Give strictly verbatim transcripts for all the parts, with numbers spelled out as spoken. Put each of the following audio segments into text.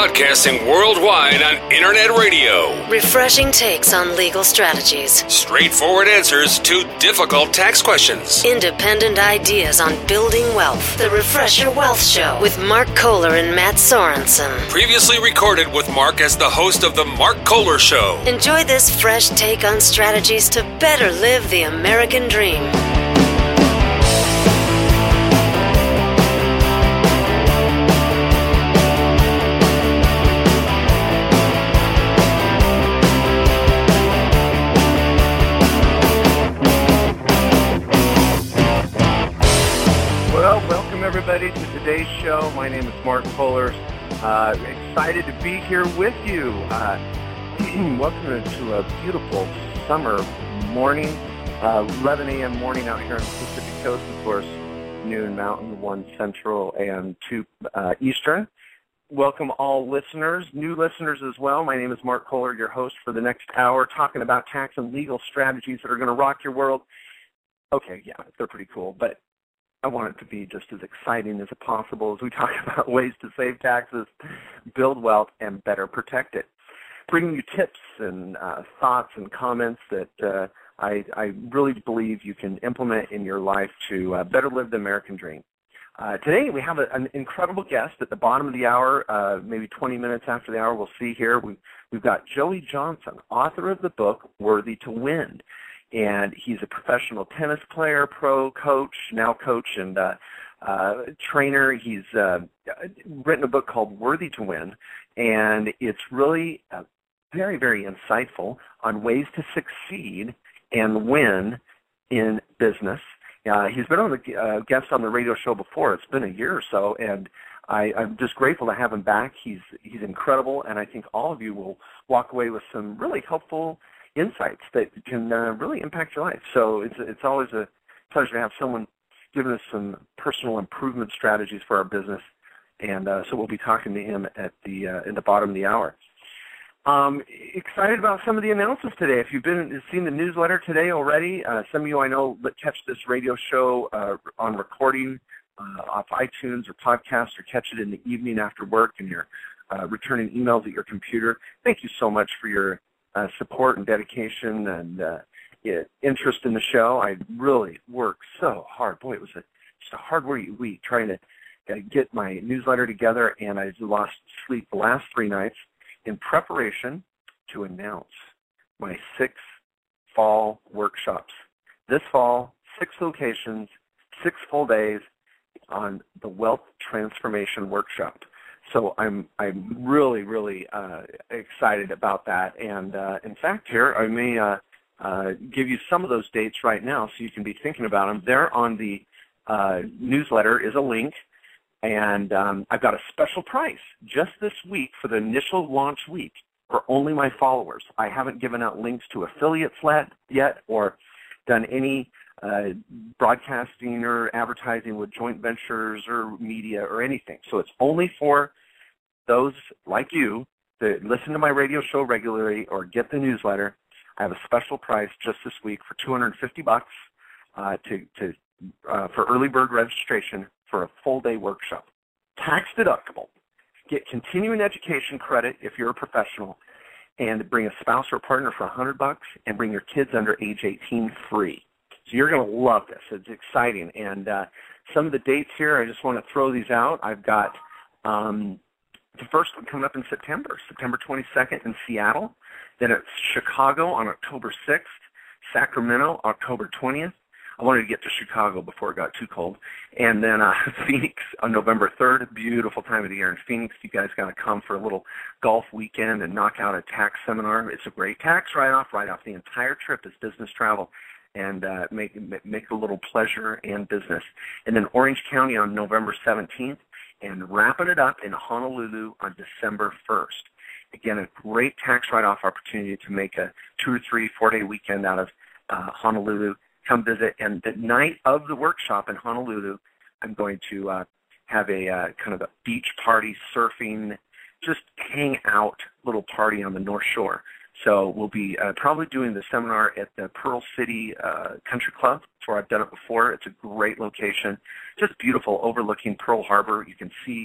Broadcasting worldwide on Internet radio. Refreshing takes on legal strategies. Straightforward answers to difficult tax questions. Independent ideas on building wealth. The Refresher Wealth Show with Mark Kohler and Matt Sorensen. Previously recorded with Mark as the host of The Mark Kohler Show. Enjoy this fresh take on strategies to better live the American dream. Everybody to today's show. My name is Mark Kohler. Uh, excited to be here with you. Uh, welcome to a beautiful summer morning, uh, eleven a.m. morning out here on the Pacific Coast, of course, noon Mountain, one Central, and two uh, Eastern. Welcome all listeners, new listeners as well. My name is Mark Kohler, your host for the next hour, talking about tax and legal strategies that are going to rock your world. Okay, yeah, they're pretty cool, but I want it to be just as exciting as possible as we talk about ways to save taxes, build wealth, and better protect it. Bringing you tips and uh, thoughts and comments that uh, I, I really believe you can implement in your life to uh, better live the American dream. Uh, today we have a, an incredible guest at the bottom of the hour, uh, maybe twenty minutes after the hour. We'll see here. We, we've got Joey Johnson, author of the book Worthy to Win. And he's a professional tennis player, pro, coach, now coach and uh, uh, trainer. He's uh, written a book called Worthy to Win, and it's really uh, very, very insightful on ways to succeed and win in business. Uh, he's been on the uh, guest on the radio show before. It's been a year or so, and I, I'm just grateful to have him back. He's he's incredible, and I think all of you will walk away with some really helpful insights that can uh, really impact your life. So it's it's always a pleasure to have someone giving us some personal improvement strategies for our business, and uh, so we'll be talking to him at the uh, in the bottom of the hour. Um, excited about some of the announcements today. If you've been seen the newsletter today already, uh, some of you I know that catch this radio show uh, on recording uh, off iTunes or podcast, or catch it in the evening after work, and you're uh, returning emails at your computer. Thank you so much for your Uh, support and dedication and uh, interest in the show. I really worked so hard. Boy, it was a, just a hard week trying to uh, get my newsletter together, and I lost sleep the last three nights in preparation to announce my six fall workshops. This fall, six locations, six full days on the Wealth Transformation Workshop. So I'm I'm really, really uh, excited about that. And uh, in fact, here, I may uh, uh, give you some of those dates right now so you can be thinking about them. There on the uh, newsletter is a link, and um, I've got a special price just this week for the initial launch week for only my followers. I haven't given out links to affiliates yet or done any uh, broadcasting or advertising with joint ventures or media or anything. So it's only for those like you that listen to my radio show regularly or get the newsletter. I have a special price just this week for two hundred fifty bucks uh, to, to uh, for early bird registration for a full day workshop. Tax deductible. Get continuing education credit if you're a professional, and bring a spouse or partner for one hundred bucks, and bring your kids under age eighteen free. So you're going to love this. It's exciting. And uh, some of the dates here, I just want to throw these out. I've got um, the first one coming up in September, September twenty-second in Seattle. Then it's Chicago on October sixth, Sacramento October twentieth. I wanted to get to Chicago before it got too cold. And then uh, Phoenix on November third, beautiful time of the year in Phoenix. You guys got to come for a little golf weekend and knock out a tax seminar. It's a great tax write-off. Write off the entire trip as business travel, and uh, make make a little pleasure and business. And then Orange County on November seventeenth, and wrapping it up in Honolulu on December first. Again, a great tax write-off opportunity to make a two or three, four-day weekend out of uh, Honolulu. Come visit. And the night of the workshop in Honolulu, I'm going to uh, have a uh, kind of a beach party, surfing, just hang out little party on the North Shore. So we'll be uh, probably doing the seminar at the Pearl City uh, Country Club. That's where I've done it before. It's a great location, just beautiful, overlooking Pearl Harbor. You can see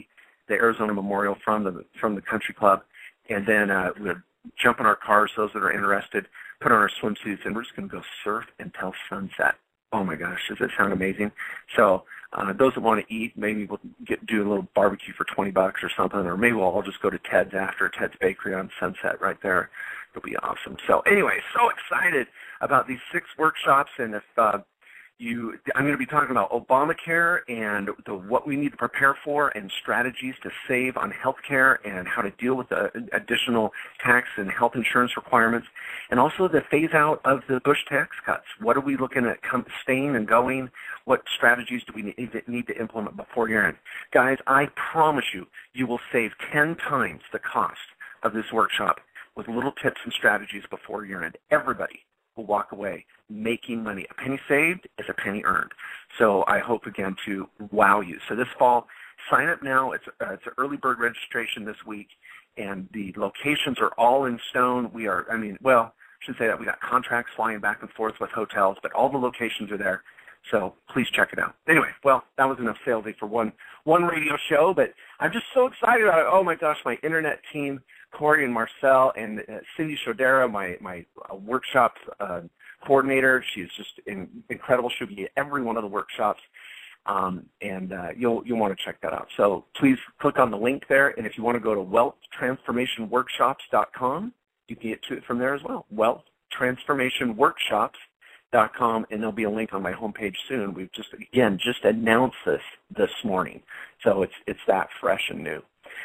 the Arizona Memorial from the from the country club, and then uh, we'll jump in our cars, those that are interested, put on our swimsuits, and we're just going to go surf until sunset. Oh, my gosh, does that sound amazing? So uh, those that want to eat, maybe we'll get do a little barbecue for twenty bucks or something, or maybe we'll all just go to Ted's after, Ted's Bakery on Sunset right there. It'll be awesome. So anyway, so excited about these six workshops, and if uh, you, I'm going to be talking about Obamacare and the, what we need to prepare for and strategies to save on health care and how to deal with the additional tax and health insurance requirements, and also the phase out of the Bush tax cuts. What are we looking at come, staying and going? What strategies do we need, need to implement before year end? Guys, I promise you, you will save ten times the cost of this workshop with little tips and strategies before year end. Everybody will walk away making money. A penny saved is a penny earned. So I hope, again, to wow you. So this fall, sign up now. It's, uh, it's an early bird registration this week, and the locations are all in stone. We are, I mean, well, I shouldn't say that. We got contracts flying back and forth with hotels, but all the locations are there. So please check it out. Anyway, well, that was enough salesy for one one radio show, but I'm just so excited about it. Oh, my gosh, my internet team, Corey and Marcel, and uh, Cindy Shodera, my, my uh, workshop uh, coordinator. She's just in, incredible. She'll be at every one of the workshops, um, and uh, you'll, you'll want to check that out. So please click on the link there, and if you want to go to wealth transformation workshops dot com, you can get to it from there as well, wealth transformation workshops dot com, and there'll be a link on my homepage soon. We've just, again, just announced this this morning, so it's it's that fresh and new.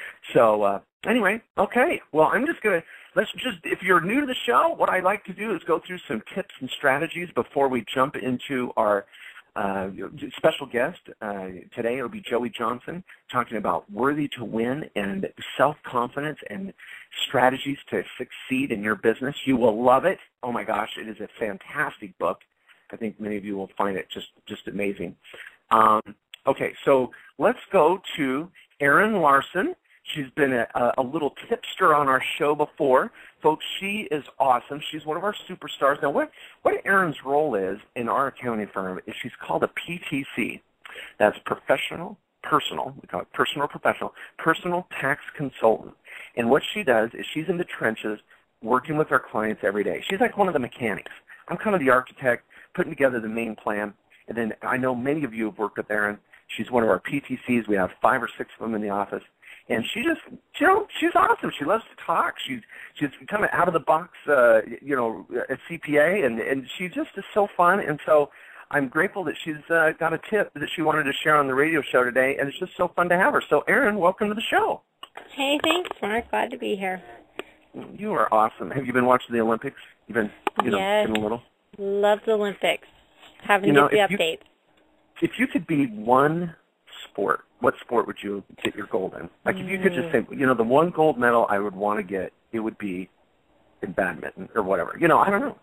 So uh, anyway, okay, well, I'm just going to, let's just, if you're new to the show, what I like to do is go through some tips and strategies before we jump into our uh, special guest. Uh, today it'll be Joey Johnson talking about Worthy to Win and self-confidence and strategies to succeed in your business. You will love it. Oh my gosh, it is a fantastic book. I think many of you will find it just, just amazing. Um, okay, so let's go to Erin Larson. She's been a, a little tipster on our show before. Folks, she is awesome. She's one of our superstars. Now, what, what Erin's role is in our accounting firm is she's called a P T C. That's professional, personal, we call it personal professional, personal tax consultant. And what she does is she's in the trenches working with our clients every day. She's like one of the mechanics. I'm kind of the architect, putting together the main plan. And then I know many of you have worked with Erin. She's one of our P T Cs. We have five or six of them in the office. And she just, you know, she's awesome. She loves to talk. She's she's kind of out of the box, uh, you know, a C P A, and, and she just is so fun. And so I'm grateful that she's uh, got a tip that she wanted to share on the radio show today, and it's just so fun to have her. So, Erin, welcome to the show. Hey, thanks, Mark. Glad to be here. You are awesome. Have you been watching the Olympics? You've been, you know, yes. getting a little? Love the Olympics. Having you to know, get the if updates. You, if you could be one sport, what sport would you get your gold in? Like, if you could just say, you know, the one gold medal I would want to get, it would be in badminton or whatever. You know, I don't know.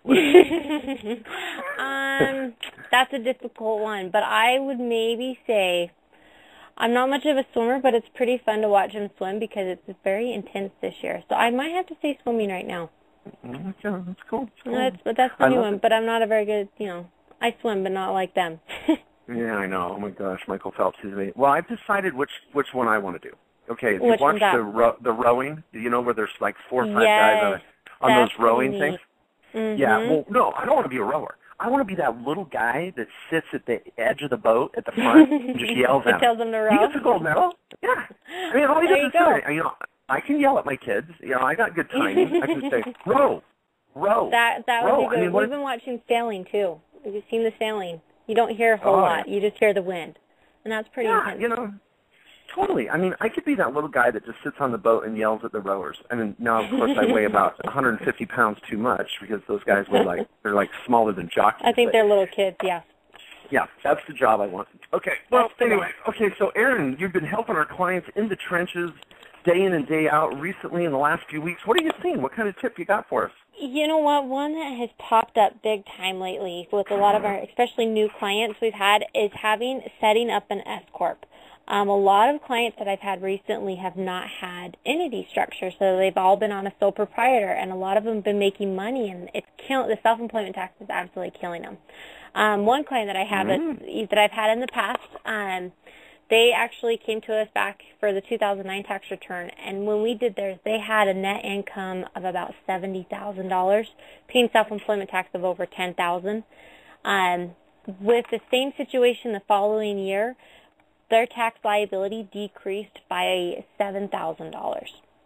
um, that's a difficult one, but I would maybe say I'm not much of a swimmer, but it's pretty fun to watch him swim because it's very intense this year. So I might have to say swimming right now. Yeah, that's cool. That's cool. That's, but that's the new one. It. But I'm not a very good, you know, I swim, but not like them. Yeah, I know. Oh my gosh, Michael Phelps is amazing. Well, I've decided which which one I want to do. Okay, if you which watch the ro- the rowing, you know where there's like four or five yes, guys on, on those rowing neat. things. Mm-hmm. Yeah. Well, no, I don't want to be a rower. I want to be that little guy that sits at the edge of the boat at the front and just yells at tells them to row. He gets a gold medal. Yeah. I mean, all he there does you is say, you know, I can yell at my kids. You know, I got good timing. I can say, row, row. That that row. would be good. I mean, We've been watching sailing too. Have you seen the sailing? You don't hear a whole oh, lot. yeah. You just hear the wind. And that's pretty yeah, intense. you know, totally. I mean, I could be that little guy that just sits on the boat and yells at the rowers. I mean, now, of course, I weigh about one hundred fifty pounds too much because those guys weigh like, they're like smaller than jockeys. I think but, they're little kids, yeah. Yeah, that's the job I want. Okay, well, anyway, okay, so Erin, you've been helping our clients in the trenches day in and day out recently in the last few weeks. What are you seeing? What kind of tip you got for us? You know what? One that has popped up big time lately with a lot of our, especially new clients we've had, is having setting up an S corp. Um, a lot of clients that I've had recently have not had entity structure, so they've all been on a sole proprietor, and a lot of them have been making money, and it's kill, the self-employment tax is absolutely killing them. Um, one client that I have mm. that, that I've had in the past, um, they actually came to us back for the two thousand nine tax return, and when we did theirs, they had a net income of about seventy thousand dollars, paying self-employment tax of over ten thousand dollars. Um, with the same situation the following year, their tax liability decreased by seven thousand dollars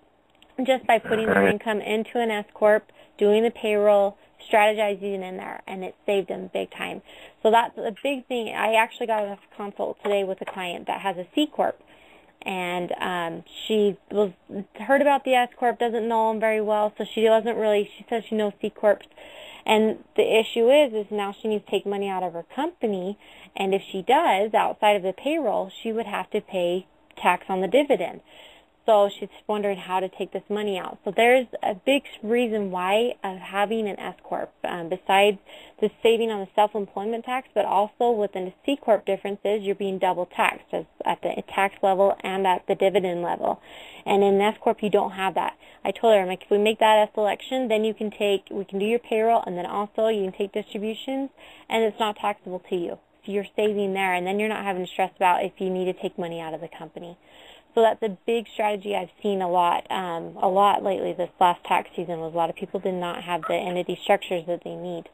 just by putting their income into an S corp, doing the payroll, strategizing in there, and it saved them big time. So that's a big thing. I actually got a consult today with a client that has a C corp, and um, she was heard about the S corp, doesn't know them very well, so she doesn't really. She says she knows C corps, and the issue is, is now she needs to take money out of her company, and if she does outside of the payroll, she would have to pay tax on the dividend. So she's wondering how to take this money out. So there's a big reason why of having an S corp, um, besides the saving on the self-employment tax, but also within the C corp differences, you're being double taxed as at the tax level and at the dividend level. And in an S corp, you don't have that. I told her, I'm like, if we make that S election, then you can take, we can do your payroll, and then also you can take distributions, and it's not taxable to you. So you're saving there, and then you're not having to stress about if you need to take money out of the company. So that's a big strategy I've seen a lot, um, a lot lately this last tax season. Was a lot of people did not have the entity structures that they need.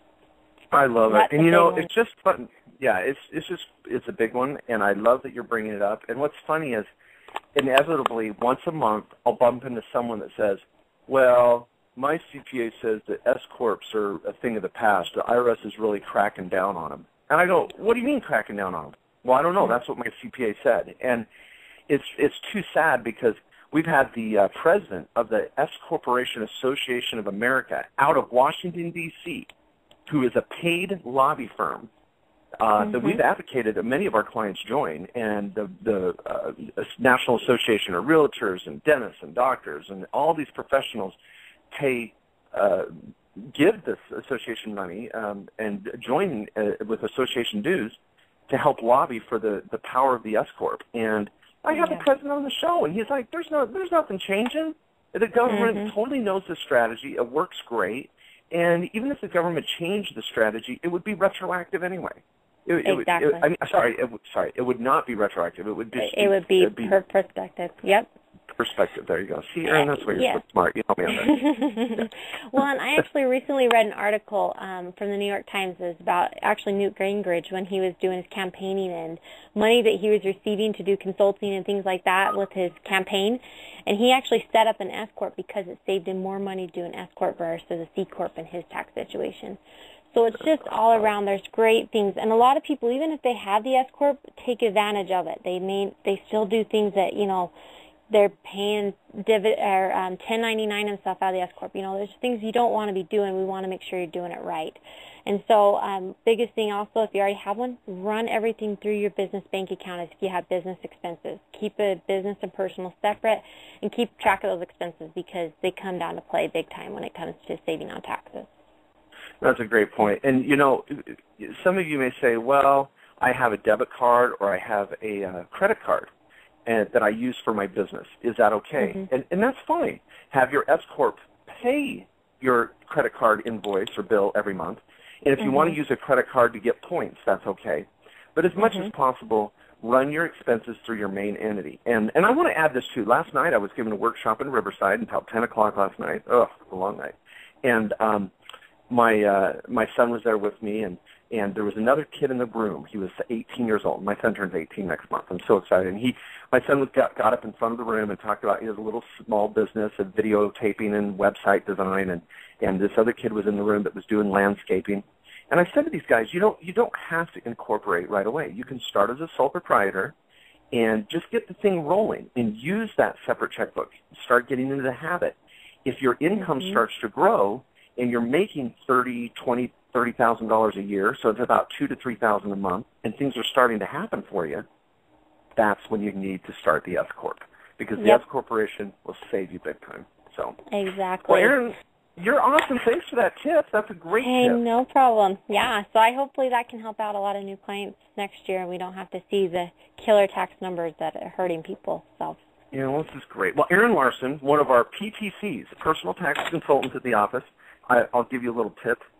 I love so it, and you know, one. it's just fun. Yeah, it's it's just it's a big one, and I love that you're bringing it up. And what's funny is, inevitably, once a month, I'll bump into someone that says, "Well, my C P A says that S corps are a thing of the past. The I R S is really cracking down on them." And I go, "What do you mean cracking down on them?" Well, I don't know. That's what my C P A said, and It's it's too sad because we've had the uh, president of the S Corporation Association of America out of Washington, D C, who is a paid lobby firm uh, mm-hmm. that we've advocated that many of our clients join, and the, the uh, National Association of Realtors and dentists and doctors and all these professionals pay, uh, give this association money um, and join uh, with association dues to help lobby for the, the power of the S Corp. And I have yeah. the president on the show, and he's like, "There's no, there's nothing changing. The government mm-hmm. totally knows the strategy. It works great, and even if the government changed the strategy, it would be retroactive anyway. It, exactly. It, it, I mean, sorry, it, sorry, it would not be retroactive. It would just it would be, be per perspective. Yep. Perspective. There you go. See, Erin, that's why you're yeah. so smart. You know me on that. Well, and I actually recently read an article um, from the New York Times is about actually Newt Gingrich when he was doing his campaigning and money that he was receiving to do consulting and things like that with his campaign. And he actually set up an S corp because it saved him more money to do an S corp versus a C corp in his tax situation. So it's just all around. There's great things, and a lot of people, even if they have the S corp, take advantage of it. They may they still do things that you know. They're paying div or um, ten ninety-nine and stuff out of the S corp. You know, there's things you don't want to be doing. We want to make sure you're doing it right. And so, um, biggest thing also, if you already have one, run everything through your business bank account. If you have business expenses, keep a business and personal separate, and keep track of those expenses because they come down to play big time when it comes to saving on taxes. That's a great point. And you know, some of you may say, "Well, I have a debit card or I have a uh, credit card." And that I use for my business. Is that okay? Mm-hmm. And, and that's fine. Have your S corp pay your credit card invoice or bill every month. And if mm-hmm. you want to use a credit card to get points, that's okay. But as much mm-hmm. as possible, run your expenses through your main entity. And and I want to add this too. Last night I was giving a workshop in Riverside until ten o'clock last night. Ugh, a long night. And um, my uh, my son was there with me, and And there was another kid in the room. He was eighteen years old. My son turns eighteen next month. I'm so excited. And he, my son was got, got up in front of the room and talked about his little small business of videotaping and website design. And, and this other kid was in the room that was doing landscaping. And I said to these guys, you don't, you don't have to incorporate right away. You can start as a sole proprietor and just get the thing rolling and use that separate checkbook. Start getting into the habit. If your income mm-hmm. starts to grow and you're making thirty, twenty, thirty thousand dollars a year, so it's about two to three thousand a month, and things are starting to happen for you, that's when you need to start the S corp, because the yep. S corporation will save you big time. So exactly. Well, Erin, you're awesome. Thanks for that tip. That's a great hey, tip. No problem. Yeah. So I hopefully that can help out a lot of new clients next year, and we don't have to see the killer tax numbers that are hurting people. So. Yeah, well, this is great. Well, Erin Larson, one of our P T Cs, personal tax consultants at the office. I, I'll give you a little tip.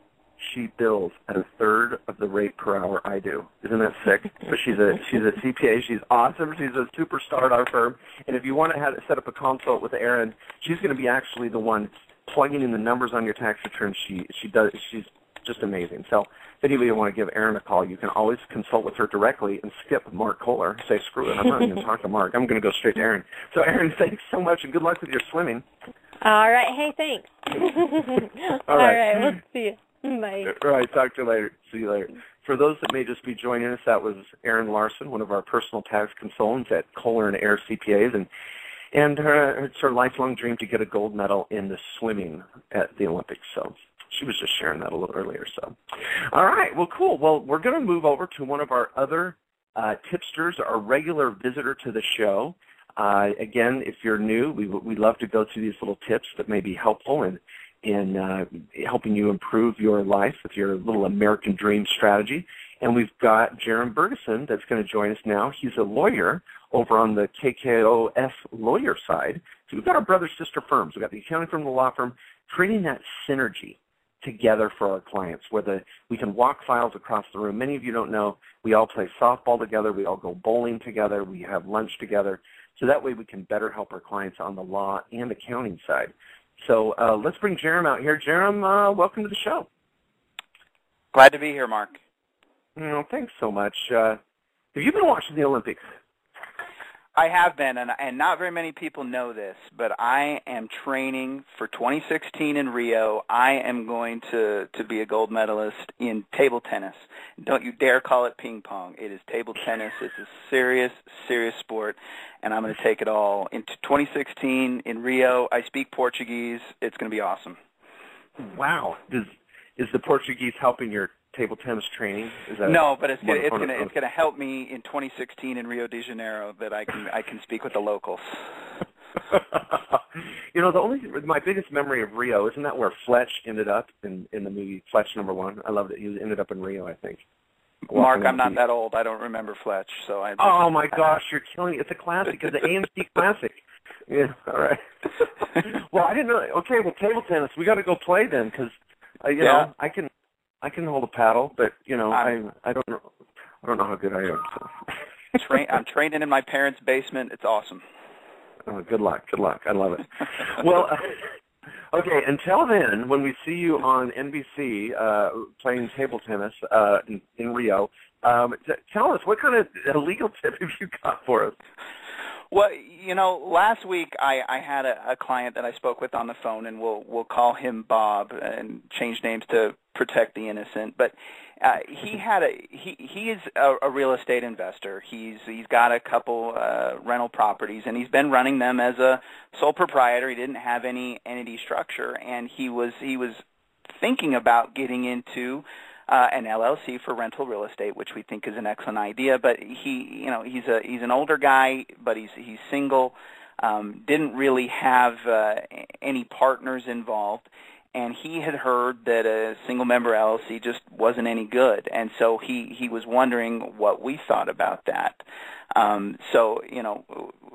she bills at a third of the rate per hour I do. Isn't that sick? But she's a she's a C P A. She's awesome. She's a superstar at our firm. And if you want to have, set up a consult with Erin, she's going to be actually the one plugging in the numbers on your tax return. She she does. She's just amazing. So if anybody want to give Erin a call, you can always consult with her directly and skip Mark Kohler. Say, screw it, I'm not going to talk to Mark. I'm going to go straight to Erin. So Erin, thanks so much, and good luck with your swimming. All right. Hey, thanks. All right. All right. We'll see you. Bye. All right. Talk to you later. See you later. For those that may just be joining us, that was Erin Larson, one of our personal tax consultants at Kohler and Air C P As, and and her, it's her lifelong dream to get a gold medal in the swimming at the Olympics. So she was just sharing that a little earlier. So, all right. Well, cool. Well, we're going to move over to one of our other uh, tipsters, our regular visitor to the show. Uh, again, if you're new, we we love to go through these little tips that may be helpful in in uh, helping you improve your life with your little American dream strategy. And we've got Jaron Bergeson that's going to join us now. He's a lawyer over on the K K O S lawyer side. So we've got our brother-sister firms. We've got the accounting firm, the law firm, creating that synergy together for our clients, where the, we can walk files across the room. Many of you don't know, we all play softball together. We all go bowling together. We have lunch together. So that way we can better help our clients on the law and accounting side. So uh, let's bring Jerem out here. Jerem, uh, welcome to the show. Glad to be here, Mark. Oh, thanks so much. Uh, have you been watching the Olympics? I have been, and, and not very many people know this, but I am training for twenty sixteen in Rio. I am going to, to be a gold medalist in table tennis. Don't you dare call it ping pong. It is table tennis. It's a serious, serious sport, and I'm going to take it all. In twenty sixteen in Rio, I speak Portuguese. It's going to be awesome. Wow. Is, is the Portuguese helping your table tennis training? Is that no, but it's gonna, it's going to it's going to help me in twenty sixteen in Rio de Janeiro that I can I can speak with the locals. You know, the only my biggest memory of Rio, isn't that where Fletch ended up in in the movie Fletch Number One? I loved it. He ended up in Rio, I think. Mark, I'm not that old. I don't remember Fletch, so I. Just, oh my gosh, you're killing it! It's a classic. It's an A M C classic. Yeah. All right. Well, I didn't know. Okay, well, table tennis. We got to go play then, because uh, you yeah. know I can. I can hold a paddle, but you know, I'm, I I don't know I don't know how good I am. So. Train, I'm training in my parents' basement. It's awesome. Oh, good luck, good luck. I love it. Well, uh, okay. Until then, when we see you on N B C uh, playing table tennis uh, in, in Rio, um, t- tell us what kind of legal tip have you got for us? Well, you know, last week I, I had a, a client that I spoke with on the phone, and we'll we'll call him Bob and change names to protect the innocent. But uh, he had a he he is a, a real estate investor. He's he's got a couple uh, rental properties, and he's been running them as a sole proprietor. He didn't have any entity structure, and he was he was thinking about getting into Uh, an L L C for rental real estate, which we think is an excellent idea. But he, you know, he's a he's an older guy, but he's he's single. Um, didn't really have uh, any partners involved, and he had heard that a single member L L C just wasn't any good, and so he he was wondering what we thought about that. Um, so you know,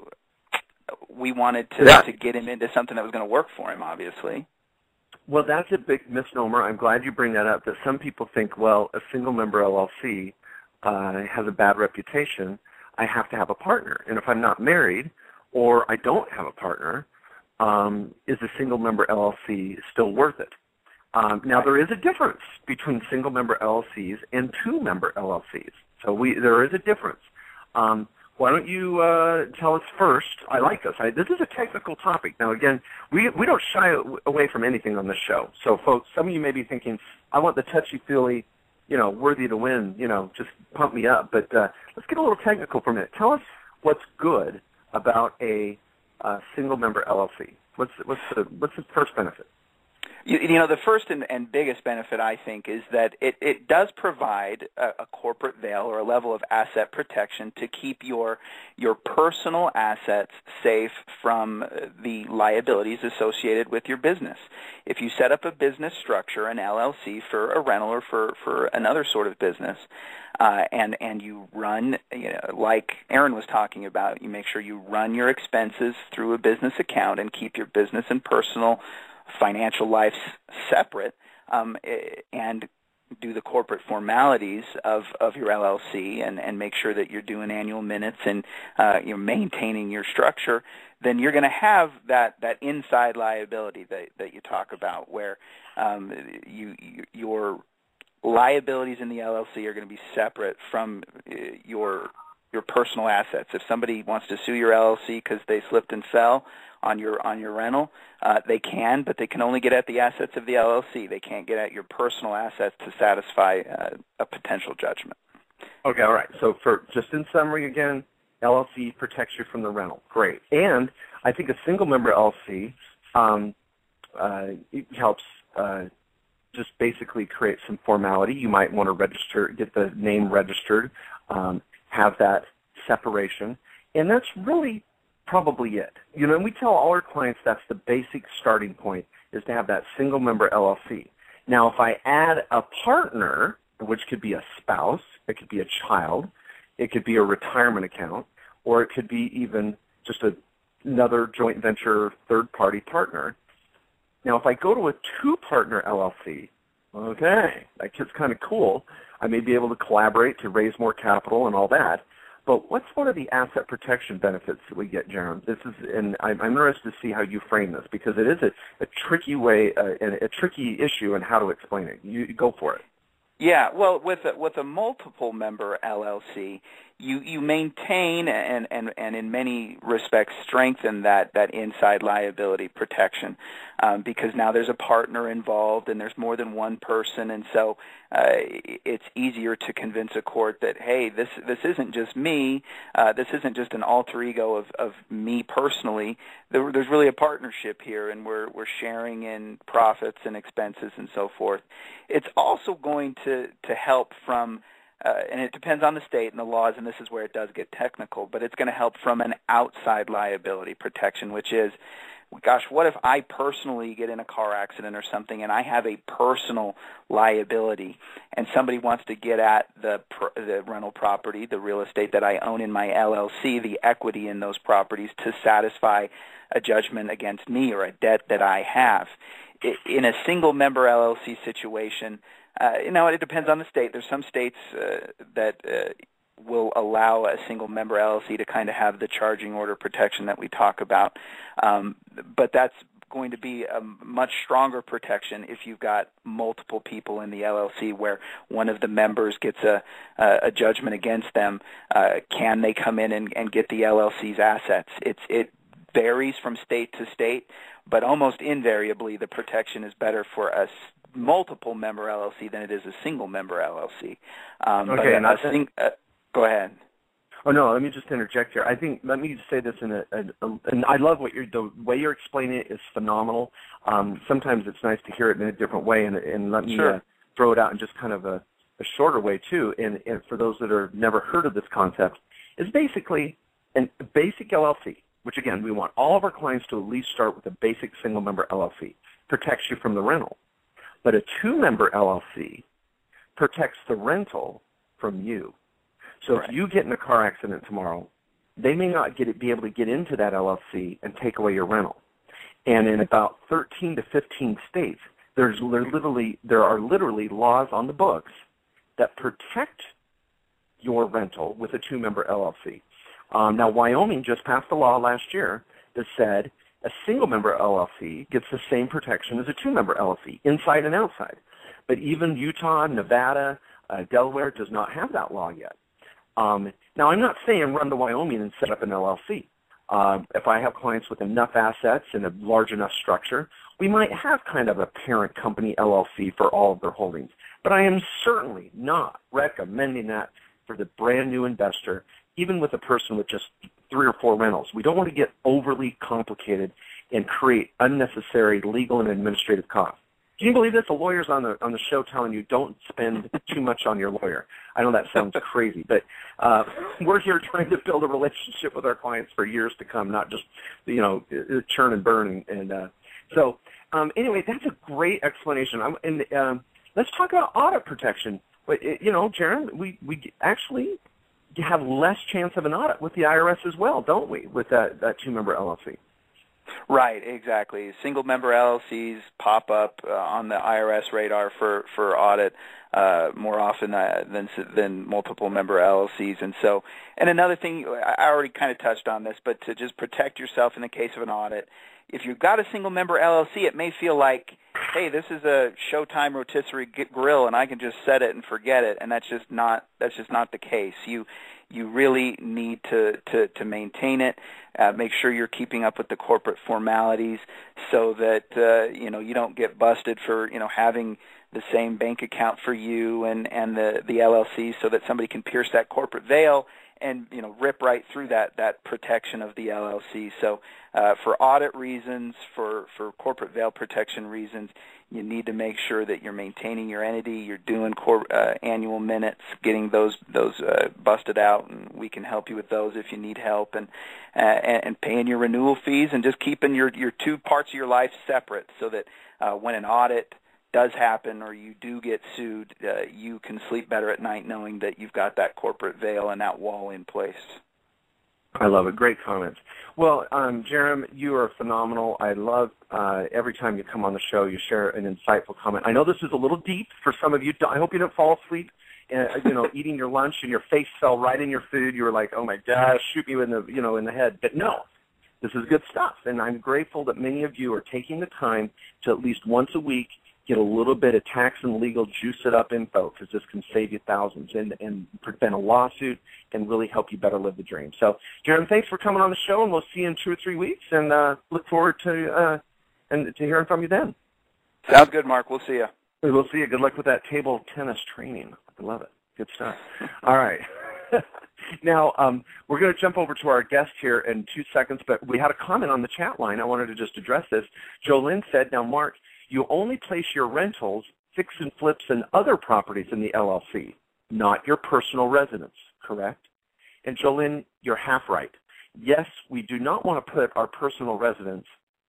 we wanted to yeah. to get him into something that was going to work for him, obviously. Well, that's a big misnomer. I'm glad you bring that up, that some people think, well, a single-member L L C uh, has a bad reputation. I have to have a partner. And if I'm not married or I don't have a partner, um, is a single-member L L C still worth it? Um, now, there is a difference between single-member L L Cs and two-member L L Cs. So we there is a difference. Um, Why don't you uh, tell us first? I like this. I, this is a technical topic. Now, again, we we don't shy away from anything on this show. So, folks, some of you may be thinking, I want the touchy-feely, you know, worthy to win, you know, just pump me up. But uh, let's get a little technical for a minute. Tell us what's good about a uh, single-member L L C. What's, what's, the, what's the first benefit? You, you know, the first and, and biggest benefit, I think, is that it, it does provide a, a corporate veil or a level of asset protection to keep your your personal assets safe from the liabilities associated with your business. If you set up a business structure, an L L C for a rental or for, for another sort of business, uh, and, and you run, you know, like Erin was talking about, you make sure you run your expenses through a business account and keep your business and personal financial lives separate, um, and do the corporate formalities of, of your L L C and, and make sure that you're doing annual minutes and uh, you're maintaining your structure, then you're going to have that, that inside liability that, that you talk about, where um, you, you your liabilities in the L L C are going to be separate from uh, your your personal assets. If somebody wants to sue your L L C because they slipped and fell on your on your rental, uh, they can, but they can only get at the assets of the L L C. They can't get at your personal assets to satisfy uh, a potential judgment. Okay, all right. So for just in summary again, L L C protects you from the rental. Great. And I think a single-member L L C um, uh, it helps uh, just basically create some formality. You might want to register, get the name registered, um, have that separation, and that's really probably it. You know, and we tell all our clients that's the basic starting point, is to have that single-member L L C. Now, if I add a partner, which could be a spouse, it could be a child, it could be a retirement account, or it could be even just a, another joint venture third-party partner. Now, if I go to a two-partner L L C, okay, that gets kind of cool. I may be able to collaborate to raise more capital and all that. But what's one of the asset protection benefits that we get, Jerem? This is, and I'm, I'm interested to see how you frame this, because it is a, a tricky way, uh, a, a tricky issue, and how to explain it. You, you go for it. Yeah, well, with a, with a multiple member L L C, you, you maintain and, and, and in many respects strengthen that, that inside liability protection um, because now there's a partner involved and there's more than one person, and so uh, it's easier to convince a court that, hey, this this isn't just me, uh, this isn't just an alter ego of, of me personally. There, there's really a partnership here, and we're we're sharing in profits and expenses and so forth. It's also going to, to help from Uh, and it depends on the state and the laws, and this is where it does get technical, but it's going to help from an outside liability protection, which is, gosh, what if I personally get in a car accident or something and I have a personal liability and somebody wants to get at the, the rental property, the real estate that I own in my L L C, the equity in those properties to satisfy a judgment against me or a debt that I have. In a single-member L L C situation, Uh, you know, it depends on the state. There's some states uh, that uh, will allow a single-member L L C to kind of have the charging order protection that we talk about, um, but that's going to be a much stronger protection if you've got multiple people in the L L C where one of the members gets a, a judgment against them. Uh, can they come in and, and get the L L C's assets? It's, it varies from state to state, but almost invariably the protection is better for us multiple member L L C than it is a single member L L C. Um, okay, but and I I think, uh, go ahead. Oh no, let me just interject here. I think let me say this in a, a, a and I love what you're the way you're explaining it is phenomenal. Um, sometimes it's nice to hear it in a different way, and, and let me sure. uh, throw it out in just kind of a, a shorter way too. And, and for those that are never heard of this concept, is basically an basic L L C, which again we want all of our clients to at least start with a basic single member L L C. Protects you from the rental. But a two-member L L C protects the rental from you. So right. If you get in a car accident tomorrow, they may not get it, be able to get into that L L C and take away your rental. And in about thirteen to fifteen states, there's literally there are literally laws on the books that protect your rental with a two-member L L C. Um, now, Wyoming just passed a law last year that said a single-member L L C gets the same protection as a two-member L L C, inside and outside. But even Utah, Nevada, uh, Delaware does not have that law yet. Um, now, I'm not saying run to Wyoming and set up an L L C. Uh, if I have clients with enough assets and a large enough structure, we might have kind of a parent company L L C for all of their holdings. But I am certainly not recommending that for the brand-new investor, even with a person with just three or four rentals. We don't want to get overly complicated and create unnecessary legal and administrative costs. Can you believe this? The lawyer's on the on the show telling you don't spend too much on your lawyer. I know that sounds crazy, but uh, we're here trying to build a relationship with our clients for years to come, not just, you know, churn and burn. And, and uh, so um, anyway, that's a great explanation. I'm, and um, let's talk about audit protection. But, you know, Jaron, we, we actually have less chance of an audit with the I R S as well, don't we, with that, that two-member L L C? Right, exactly. Single-member L L Cs pop up uh, on the I R S radar for, for audit uh, more often uh, than than multiple-member L L Cs. And so, and another thing, I already kind of touched on this, but to just protect yourself in the case of an audit, if you've got a single-member L L C, it may feel like, hey, this is a Showtime rotisserie grill, and I can just set it and forget it, and that's just not that's just not the case. You you really need to to, to maintain it. Uh, make sure you're keeping up with the corporate formalities, so that uh, you know you don't get busted for you know having the same bank account for you and and the the L L C, so that somebody can pierce that corporate veil and you know rip right through that that protection of the L L C. So uh, for audit reasons, for for corporate veil protection reasons, you need to make sure that you're maintaining your entity, you're doing cor- uh, annual minutes, getting those those uh, busted out, and we can help you with those if you need help, and uh, and, and paying your renewal fees, and just keeping your your two parts of your life separate, so that uh, when an audit does happen or you do get sued, uh, you can sleep better at night knowing that you've got that corporate veil and that wall in place. I love it. Great comments. Well, um, Jerem, you are phenomenal. I love uh, every time you come on the show, you share an insightful comment. I know this is a little deep for some of you. I hope you don't fall asleep, uh, you know, eating your lunch and your face fell right in your food. You were like, oh my gosh, shoot me in the, you know, in the head. But no, this is good stuff, and I'm grateful that many of you are taking the time to at least once a week get a little bit of tax and legal juice it up info, because this can save you thousands and, and prevent a lawsuit and really help you better live the dream. So, Jerem, thanks for coming on the show, and we'll see you in two or three weeks, and uh, look forward to uh, and to hearing from you then. Sounds good, Mark. We'll see you. We'll see you. Good luck with that table tennis training. I love it. Good stuff. All right. Now, um, we're going to jump over to our guest here in two seconds, but we had a comment on the chat line. I wanted to just address this. Jolynn said, now, Mark, you only place your rentals, fix and flips, and other properties in the L L C, not your personal residence, correct? And Jolynn, you're half right. Yes, we do not want to put our personal residence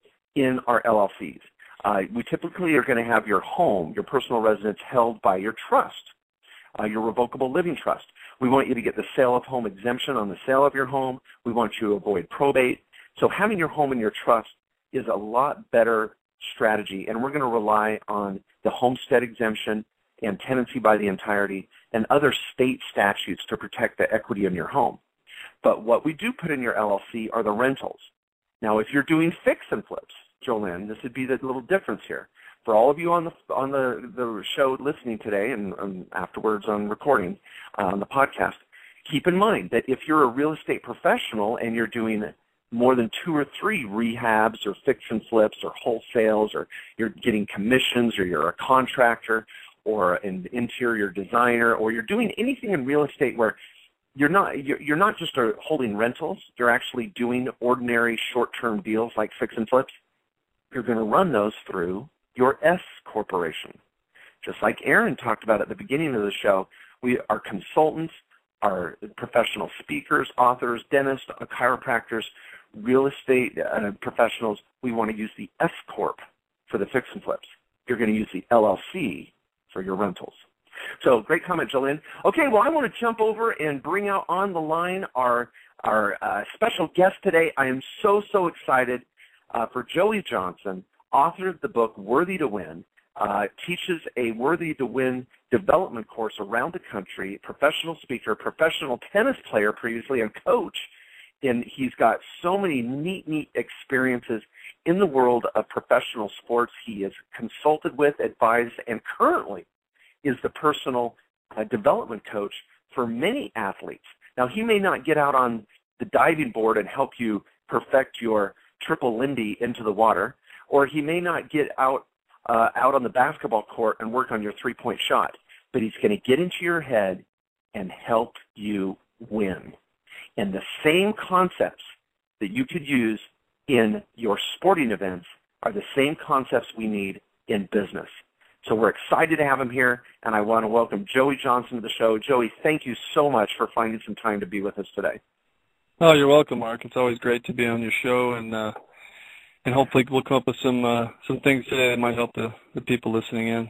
in our L L Cs. Uh, we typically are going to have your home, your personal residence, held by your trust, uh, your revocable living trust. We want you to get the sale of home exemption on the sale of your home. We want you to avoid probate. So having your home in your trust is a lot better strategy, and we're going to rely on the homestead exemption and tenancy by the entirety and other state statutes to protect the equity in your home. But what we do put in your L L C are the rentals. Now, if you're doing fix and flips, Jolynn, this would be the little difference here. For all of you on the on the, the show listening today and, and afterwards on recording uh, on the podcast, keep in mind that if you're a real estate professional and you're doing more than two or three rehabs or fix and flips or wholesales, or you're getting commissions, or you're a contractor or an interior designer, or you're doing anything in real estate where you're not you're not just holding rentals, you're actually doing ordinary short-term deals like fix and flips, you're going to run those through your S corporation. Just like Aaron talked about at the beginning of the show, we are consultants, are professional speakers, authors, dentists, chiropractors, real estate uh, professionals. We want to use the S Corp for the fix and flips. You're going to use the L L C for your rentals. So great comment, Jolynn. Okay, well, I want to jump over and bring out on the line our, our uh, special guest today. I am so, so excited uh, for Joey Johnson, author of the book Worthy to Win, uh, teaches a Worthy to Win development course around the country, professional speaker, professional tennis player previously, and coach. And he's got so many neat, neat experiences in the world of professional sports. He is consulted with, advised, and currently is the personal uh, development coach for many athletes. Now, he may not get out on the diving board and help you perfect your triple Lindy into the water, or he may not get out uh, out on the basketball court and work on your three-point shot, but he's going to get into your head and help you win. And the same concepts that you could use in your sporting events are the same concepts we need in business. So we're excited to have him here, and I want to welcome Joey Johnson to the show. Joey, thank you so much for finding some time to be with us today. Oh, you're welcome, Mark. It's always great to be on your show, and uh, and hopefully we'll come up with some uh, some things today that might help the, the people listening in.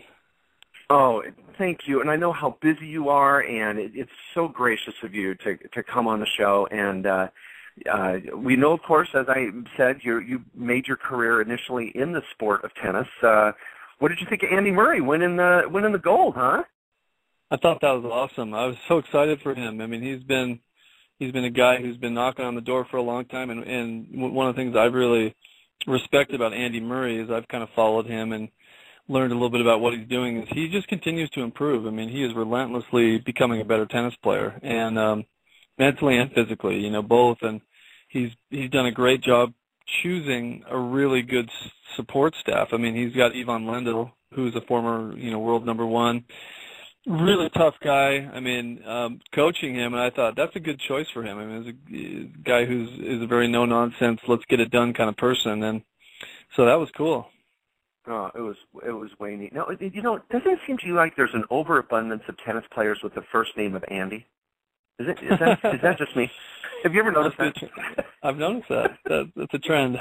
Oh, thank you. And I know how busy you are, and it, it's so gracious of you to to come on the show. And uh, uh, we know, of course, as I said, you you made your career initially in the sport of tennis. Uh, what did you think of Andy Murray winning the winning the gold? Huh? I thought that was awesome. I was so excited for him. I mean, he's been he's been a guy who's been knocking on the door for a long time, and, and one of the things I've really respected about Andy Murray is I've kind of followed him and learned a little bit about what he's doing. Is he just continues to improve. I mean, he is relentlessly becoming a better tennis player, and um, mentally and physically, you know, both. And he's he's done a great job choosing a really good support staff. I mean, he's got Ivan Lendl, who's a former, you know, world number one. Really tough guy. I mean, um, coaching him, and I thought that's a good choice for him. I mean, he's a guy who's is a very no-nonsense, let's get it done kind of person, and so that was cool. Oh, it was it was way neat. Now, you know, doesn't it seem to you like there's an overabundance of tennis players with the first name of Andy? Is it? Is that is that just me? Have you ever noticed that? I've noticed that. that that's a trend.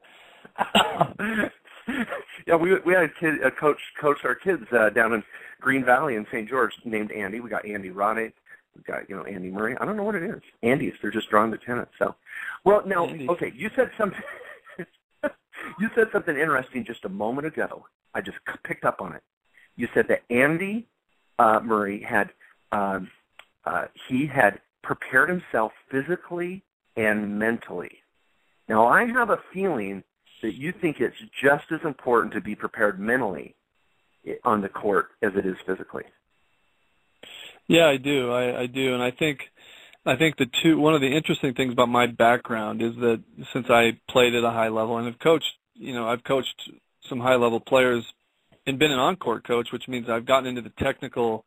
Yeah, we we had a, kid, a coach coach our kids uh, down in Green Valley in Saint George named Andy. We got Andy Roddick. We got, you know, Andy Murray. I don't know what it is. Andy's, they're just drawn to tennis. So, well, now, Andy. Okay, you said something. You said something interesting just a moment ago. I just picked up on it. You said that Andy uh, Murray had um, uh, he had prepared himself physically and mentally. Now, I have a feeling that you think it's just as important to be prepared mentally on the court as it is physically. Yeah, I do. I, I do, and I think I think the two. One of the interesting things about my background is that since I played at a high level and have coached, you know, I've coached some high level players and been an on-court coach, which means I've gotten into the technical,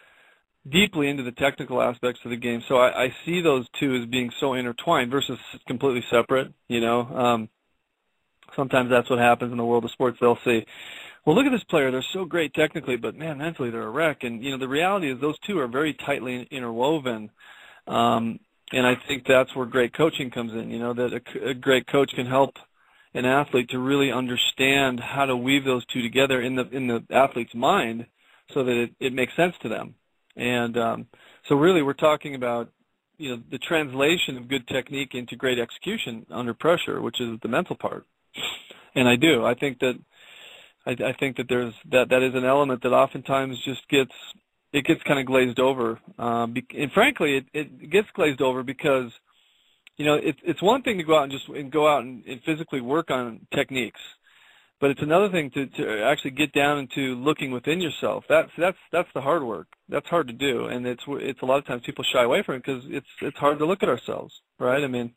deeply into the technical aspects of the game. So I, I see those two as being so intertwined versus completely separate. You know, um, sometimes that's what happens in the world of sports. They'll say, well, look at this player. They're so great technically, but, man, mentally they're a wreck. And, you know, the reality is those two are very tightly interwoven. Um, and I think that's where great coaching comes in, you know, that a, a great coach can help an athlete to really understand how to weave those two together in the in the athlete's mind so that it, it makes sense to them. And um, so really we're talking about, you know, the translation of good technique into great execution under pressure, which is the mental part. And I do. I think that I, I think that there's that that is an element that oftentimes just gets it gets kind of glazed over. Um, and frankly, it, it gets glazed over because, you know, it, it's one thing to go out and just and go out and, and physically work on techniques, but it's another thing to, to actually get down into looking within yourself. That's that's that's the hard work. That's hard to do, and it's it's a lot of times people shy away from it because it's it's hard to look at ourselves, right? I mean,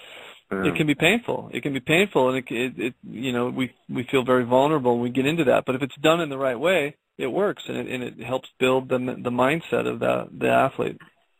it can be painful. It can be painful, and it, it, it you know we we feel very vulnerable when we get into that. But if it's done in the right way, it works, and it, and it helps build the the mindset of the the athlete.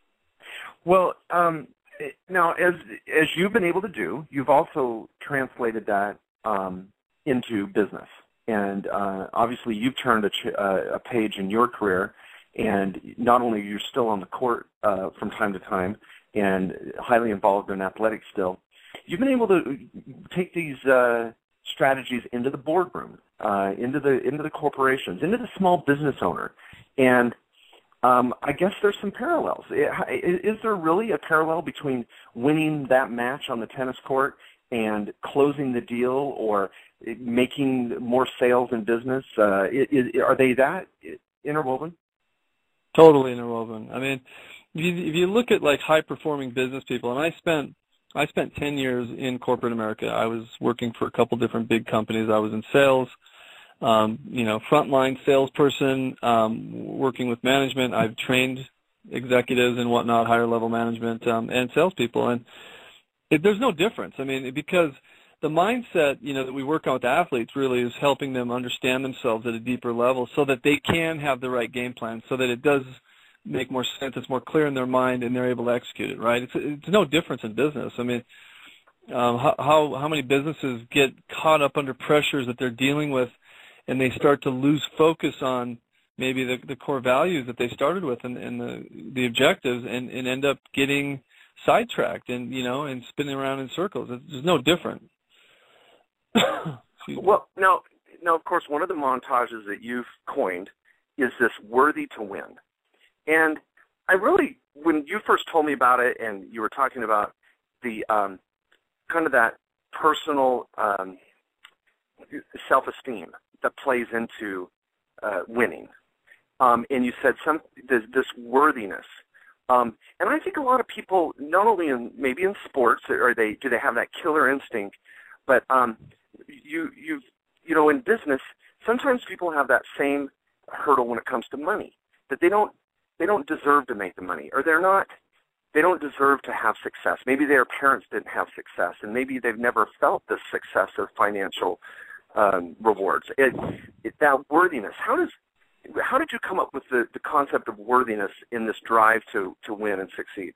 Well, um, now as as you've been able to do, you've also translated that um, into business, and uh, obviously you've turned a, ch- uh, a page in your career, and not only are you still on the court uh, from time to time and highly involved in athletics still, you've been able to take these uh, strategies into the boardroom, uh, into the into the corporations, into the small business owner, and um, I guess there's some parallels. Is there really a parallel between winning that match on the tennis court and closing the deal or making more sales in business? Uh, is, are they that interwoven? Totally interwoven. I mean, if you, if you look at like high-performing business people, and I spent I spent ten years in corporate America. I was working for a couple different big companies. I was in sales, um, you know, frontline salesperson, um, working with management. I've trained executives and whatnot, higher level management, um, and salespeople. And it, there's no difference. I mean, because the mindset, you know, that we work on with athletes really is helping them understand themselves at a deeper level so that they can have the right game plan, so that it does make more sense, it's more clear in their mind, and they're able to execute it, right? It's, it's no difference in business. I mean, um, how, how how many businesses get caught up under pressures that they're dealing with, and they start to lose focus on maybe the, the core values that they started with and, and the the objectives, and, and end up getting sidetracked and, you know, and spinning around in circles. It's just no different. Well, now, now, of course, one of the montages that you've coined is this worthy to win. And I really, when you first told me about it and you were talking about the um, kind of that personal um, self-esteem that plays into uh, winning. Um, and you said some this, this worthiness. Um, and I think a lot of people, not only in maybe in sports, or they do they have that killer instinct, but um, you you you know in business, sometimes people have that same hurdle when it comes to money, that they don't they don't deserve to make the money, or they're not they don't deserve to have success. Maybe their parents didn't have success, and maybe they've never felt the success of financial um, rewards. It, it, that worthiness. How does how did you come up with the, the concept of worthiness in this drive to, to win and succeed?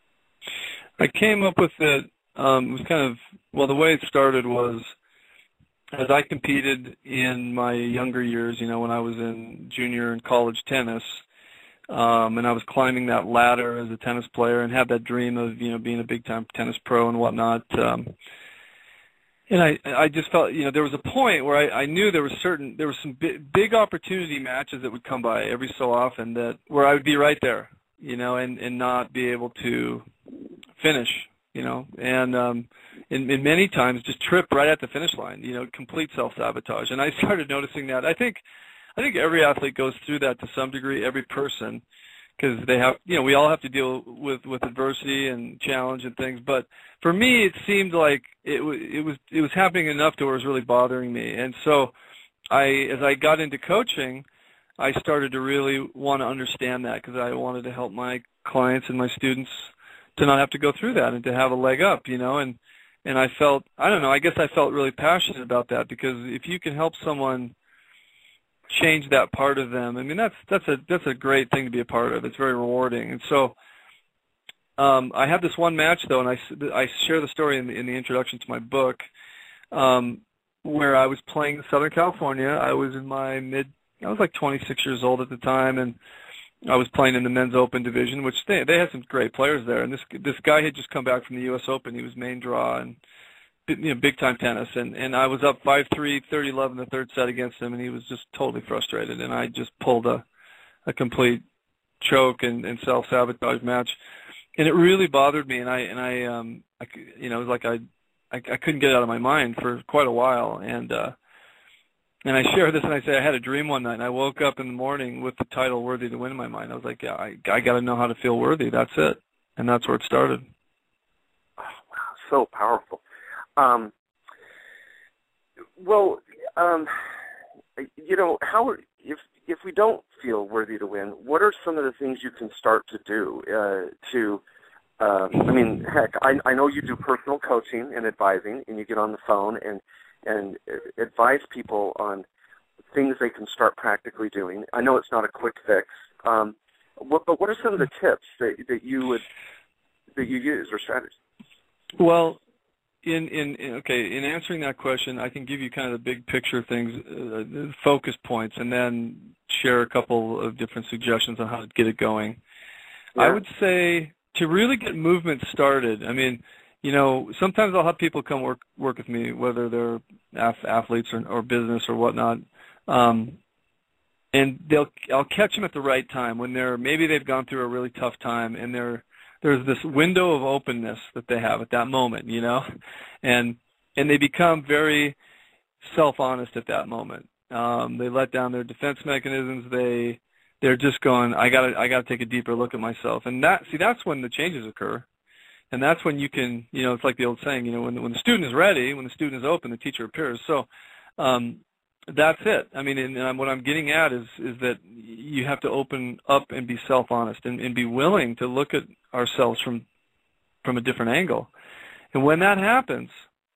I came up with it. Um, it was kind of well. The way it started was as I competed in my younger years. You know, when I was in junior and college tennis. Um, and I was climbing that ladder as a tennis player and had that dream of, you know, being a big-time tennis pro and whatnot. Um, and I, I just felt, you know, there was a point where I, I knew there was certain, there were some big, big opportunity matches that would come by every so often that where I would be right there, you know, and, and not be able to finish, you know, and, um, and, and many times just trip right at the finish line, you know, complete self-sabotage. And I started noticing that. I think, I think every athlete goes through that to some degree, every person, because they have, you know, we all have to deal with, with adversity and challenge and things. But for me, it seemed like it was, it was, it was happening enough to where it was really bothering me. And so I, as I got into coaching, I started to really want to understand that because I wanted to help my clients and my students to not have to go through that and to have a leg up, you know, and, and I felt, I don't know, I guess I felt really passionate about that because if you can help someone change that part of them. I mean, that's that's a that's a great thing to be a part of. It's very rewarding. And so um, I had this one match though, and I, I share the story in the, in the introduction to my book, um, where I was playing in Southern California. I was in my mid, I was like twenty-six years old at the time, and I was playing in the men's open division, which they they had some great players there. And this this guy had just come back from the U S Open. He was main draw and, you know, big-time tennis, and, and I was up five three, thirty eleven the third set against him, and he was just totally frustrated, and I just pulled a, a complete choke and, and self-sabotage match, and it really bothered me, and I, and I, um, I you know, it was like I, I, I couldn't get it out of my mind for quite a while, and, uh, and I share this, and I say I had a dream one night, and I woke up in the morning with the title "Worthy to Win" in my mind. I was like, yeah, I, I got to know how to feel worthy. That's it, and that's where it started. Oh, wow, so powerful. Um, well, um, you know, how if if we don't feel worthy to win, what are some of the things you can start to do uh, to? Uh, I mean, heck, I, I know you do personal coaching and advising, and you get on the phone and and advise people on things they can start practically doing. I know it's not a quick fix, um, what, but what are some of the tips that that you would that you use or strategies? Well. In, in, in okay, in answering that question, I can give you kind of the big picture things, uh, focus points, and then share a couple of different suggestions on how to get it going. Yeah. I would say to really get movement started. I mean, you know, sometimes I'll have people come work work with me, whether they're athletes or, or business or whatnot, um, and they'll I'll catch them at the right time when they're maybe they've gone through a really tough time and they're there's this window of openness that they have at that moment, you know, and and they become very self-honest at that moment. Um, they let down their defense mechanisms. They they're just going, I gotta I gotta take a deeper look at myself, and that see that's when the changes occur, and that's when you can, you know, it's like the old saying, you know, when the, when the student is ready, when the student is open, the teacher appears. So um, that's it. I mean, and, and what I'm getting at is is that you have to open up and be self-honest and, and be willing to look at ourselves from from a different angle. And when that happens,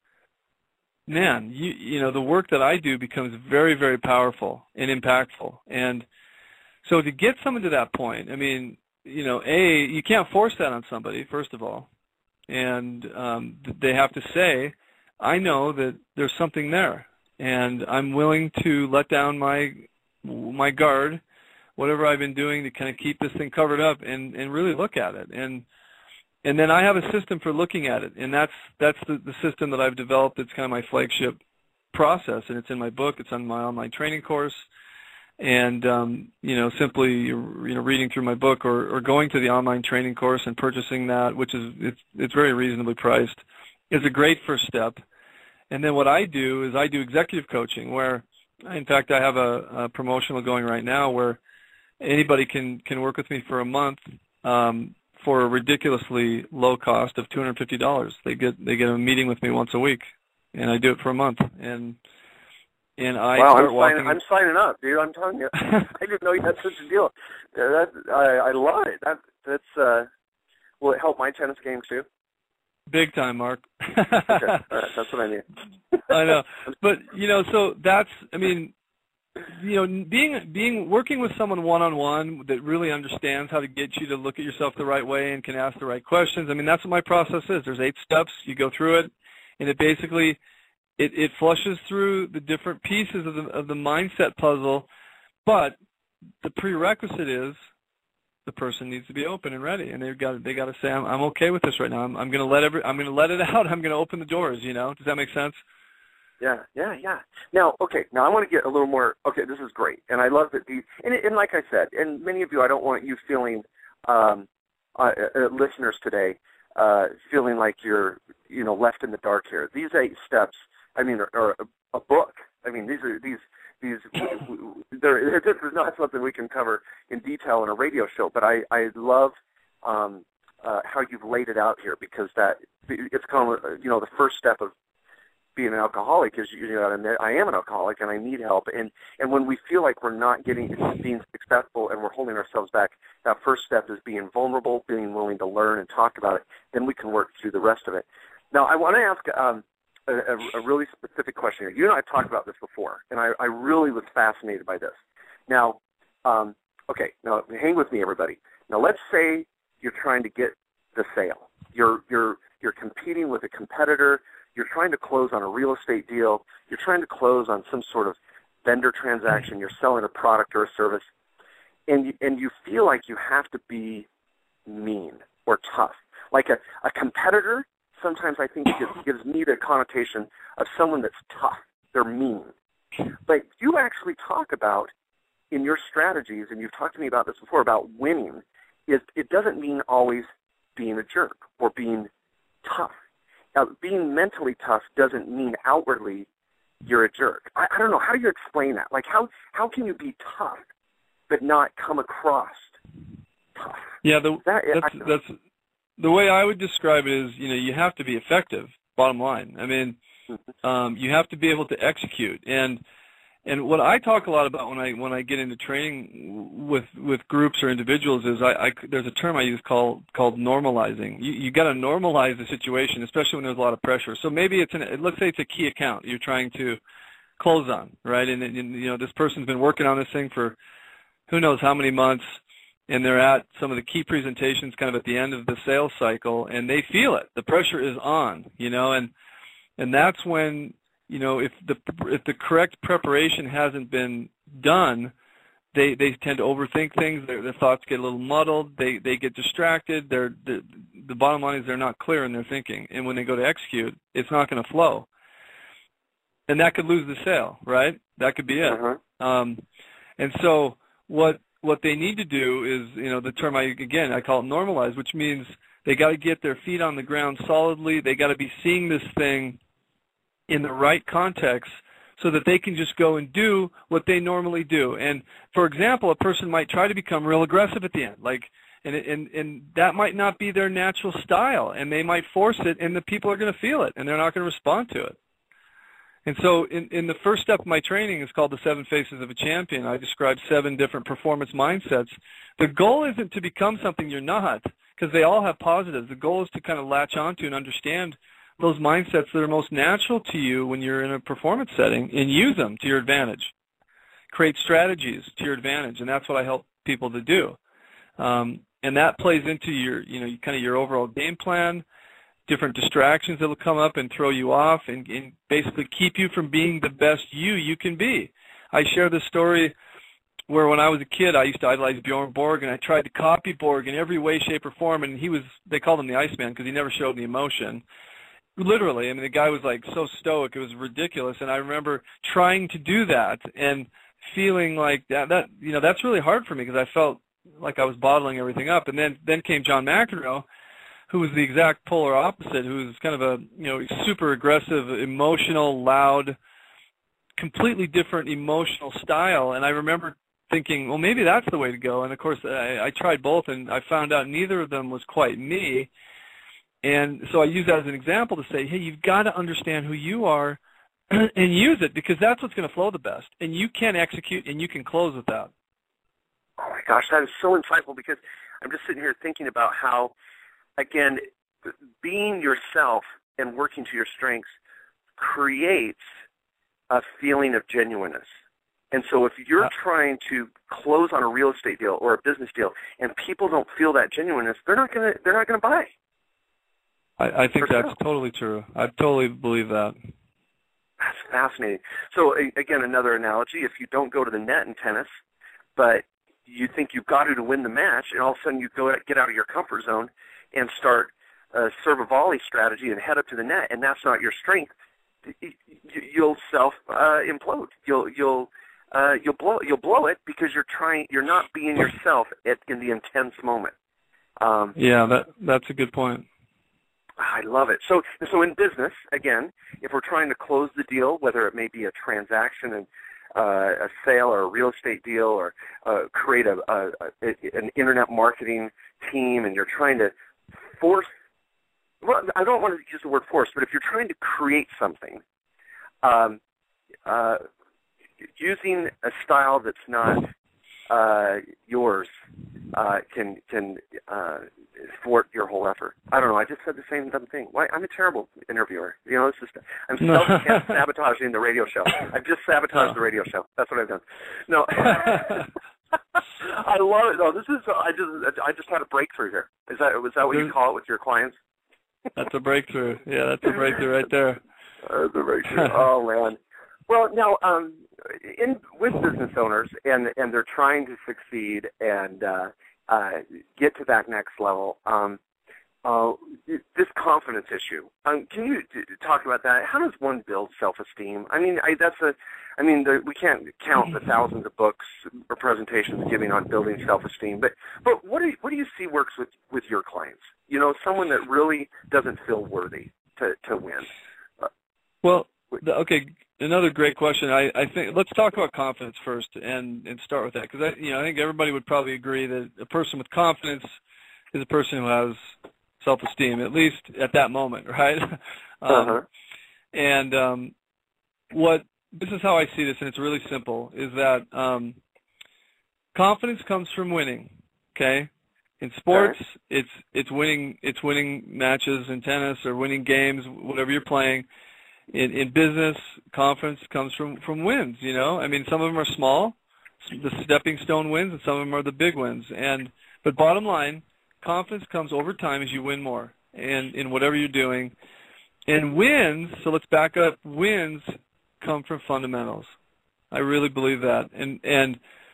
man, you you know, the work that I do becomes very, very powerful and impactful. And so to get someone to that point, I mean, you know, A, you can't force that on somebody, first of all. And um, they have to say, I know that there's something there, and I'm willing to let down my my guard, whatever I've been doing to kind of keep this thing covered up and, and really look at it. And and then I have a system for looking at it, and that's that's the, the system that I've developed. It's kind of my flagship process, and it's in my book. It's on my online training course. and um, you know, simply you know reading through my book or, or going to the online training course and purchasing that, which is it's it's very reasonably priced, is a great first step. And then what I do is I do executive coaching, where in fact I have a, a promotional going right now where anybody can can work with me for a month um, for a ridiculously low cost of two hundred fifty dollars. They get they get a meeting with me once a week, and I do it for a month. And and I wow, start I'm walking. Signing, I'm signing up, dude. I'm telling you, I didn't know you had such a deal. That, I, I love it. That, that's uh, will it help my tennis game too? Big time, Mark. Okay, all right, that's what I need. I know, but you know, so that's I mean. You know, being being working with someone one-on-one that really understands how to get you to look at yourself the right way and can ask the right questions. I mean, that's what my process is. There's eight steps. You go through it, and it basically it, it flushes through the different pieces of the of the mindset puzzle. But the prerequisite is the person needs to be open and ready, and they've got they got to say, I'm, I'm okay with this right now. I'm, I'm going to let every I'm going to let it out. I'm going to open the doors. You know, does that make sense? Yeah, yeah, yeah. Now, okay, now I want to get a little more, okay, this is great. And I love that these, and, and like I said, and many of you, I don't want you feeling, um, uh, uh, listeners today, uh, feeling like you're, you know, left in the dark here. These eight steps, I mean, are, are a, a book. I mean, these are, these, these, they're, this is not something we can cover in detail in a radio show, but I, I love, um, uh, how you've laid it out here, because that, it's kind of, you know, the first step of being an alcoholic is, you know, and I am an alcoholic and I need help. And, and when we feel like we're not getting, being successful and we're holding ourselves back, that first step is being vulnerable, being willing to learn and talk about it. Then we can work through the rest of it. Now, I want to ask um, a, a really specific question here. You and I have talked about this before, and I, I really was fascinated by this. Now, um, okay, now hang with me, everybody. Now, let's say you're trying to get the sale. You're, you're, you're competing with a competitor. You're trying to close on a real estate deal. You're trying to close on some sort of vendor transaction. You're selling a product or a service, and you, and you feel like you have to be mean or tough. Like a, a competitor, sometimes I think gives, gives me the connotation of someone that's tough. They're mean. But you actually talk about in your strategies, and you've talked to me about this before, about winning, is it doesn't mean always being a jerk or being tough. Now, being mentally tough doesn't mean outwardly you're a jerk. I, I don't know. How do you explain that? Like, how, how can you be tough but not come across tough? Yeah, the, that, that's, I, that's the way I would describe it is, you know, you have to be effective, bottom line. I mean, um, you have to be able to execute. And and what I talk a lot about when I when I get into training with with groups or individuals is I, I there's a term I use called called normalizing. You you got to normalize the situation, especially when there's a lot of pressure. So maybe it's an let's say it's a key account you're trying to close on, right? And, and you know this person's been working on this thing for who knows how many months, and they're at some of the key presentations kind of at the end of the sales cycle, and they feel it. The pressure is on, you know, and and that's when. You know, if the if the correct preparation hasn't been done, they they tend to overthink things. Their, their thoughts get a little muddled. They they get distracted. They're the, the bottom line is they're not clear in their thinking. And when they go to execute, it's not going to flow. And that could lose the sale, right? That could be it. Uh-huh. Um, and so what what they need to do is, you know, the term I again I call it normalize, which means they got to get their feet on the ground solidly. They got to be seeing this thing in the right context so that they can just go and do what they normally do. And for example, a person might try to become real aggressive at the end, like, and, and, and that might not be their natural style, and they might force it, and the people are going to feel it, and they're not going to respond to it. And so in, in the first step of my training is called the Seven Faces of a Champion. I describe seven different performance mindsets. The goal isn't to become something you're not, because they all have positives. The goal is to kind of latch onto and understand those mindsets that are most natural to you when you're in a performance setting and use them to your advantage. Create strategies to your advantage, and that's what I help people to do. Um, and that plays into your, you know, kind of your overall game plan, different distractions that will come up and throw you off and, and basically keep you from being the best you you can be. I share this story where when I was a kid, I used to idolize Bjorn Borg, and I tried to copy Borg in every way, shape, or form, and he was, they called him the Iceman because he never showed any emotion. Literally, I mean, the guy was like so stoic, it was ridiculous. And I remember trying to do that, and feeling like that, that you know, that's really hard for me because I felt like I was bottling everything up. And then, then came John McEnroe, who was the exact polar opposite, who was kind of a, you know, super aggressive, emotional, loud, completely different emotional style. And I remember thinking, well, maybe that's the way to go. And of course, I, I tried both, and I found out neither of them was quite me. And so I use that as an example to say, hey, you've got to understand who you are and use it, because that's what's going to flow the best. And you can execute and you can close with that. Oh, my gosh, that is so insightful, because I'm just sitting here thinking about how, again, being yourself and working to your strengths creates a feeling of genuineness. And so if you're trying to close on a real estate deal or a business deal and people don't feel that genuineness, they're not going to they're not going to buy. I, I think that's totally true. I totally believe that. That's fascinating. So again, another analogy: if you don't go to the net in tennis, but you think you've got to to win the match, and all of a sudden you go get out of your comfort zone and start a serve a volley strategy and head up to the net, and that's not your strength, you'll self uh, implode. You'll you'll uh, you'll blow you'll blow it because you're trying you're not being yourself at, in the intense moment. Um, yeah, that that's a good point. I love it. So so in business, again, if we're trying to close the deal, whether it may be a transaction and uh, a sale or a real estate deal, or uh, create a, a, a an internet marketing team, and you're trying to force. Well, I don't want to use the word force, but if you're trying to create something, um, uh, using a style that's not uh, yours uh, can can uh, thwart your whole effort. I don't know. I just said the same dumb thing. Why? I'm a terrible interviewer. You know, it's just I'm self-sabotaging the radio show. I've just sabotaged the radio show. That's what I've done. No. I love it. No, this is. I just. I just had a breakthrough here. Is that? Was that what you call it with your clients? That's a breakthrough. Yeah, that's a breakthrough right there. That's a breakthrough. Oh man. Well, now, um, in with business owners, and and they're trying to succeed and uh, uh, get to that next level. Um, uh, this confidence issue. Um, can you t- talk about that? How does one build self-esteem? I mean, I, that's a. I mean, the, we can't count the thousands of books or presentations giving on building self-esteem, but but what do you, what do you see works with, with your clients? You know, someone that really doesn't feel worthy to, to win. Uh, well, the, okay, another great question. I, I think let's talk about confidence first, and, and start with that, because I you know I think everybody would probably agree that a person with confidence is a person who has self-esteem, at least at that moment, right? um, uh-huh. And um, what this is how I see this, and it's really simple, is that um, confidence comes from winning. Okay, in sports, right. it's it's winning it's winning matches in tennis, or winning games, whatever you're playing. In in business, confidence comes from from wins. You know, I mean, some of them are small, the stepping stone wins, and some of them are the big wins. And but bottom line, confidence comes over time as you win more, and in whatever you're doing. And wins, so let's back up, wins come from fundamentals. I really believe that. And and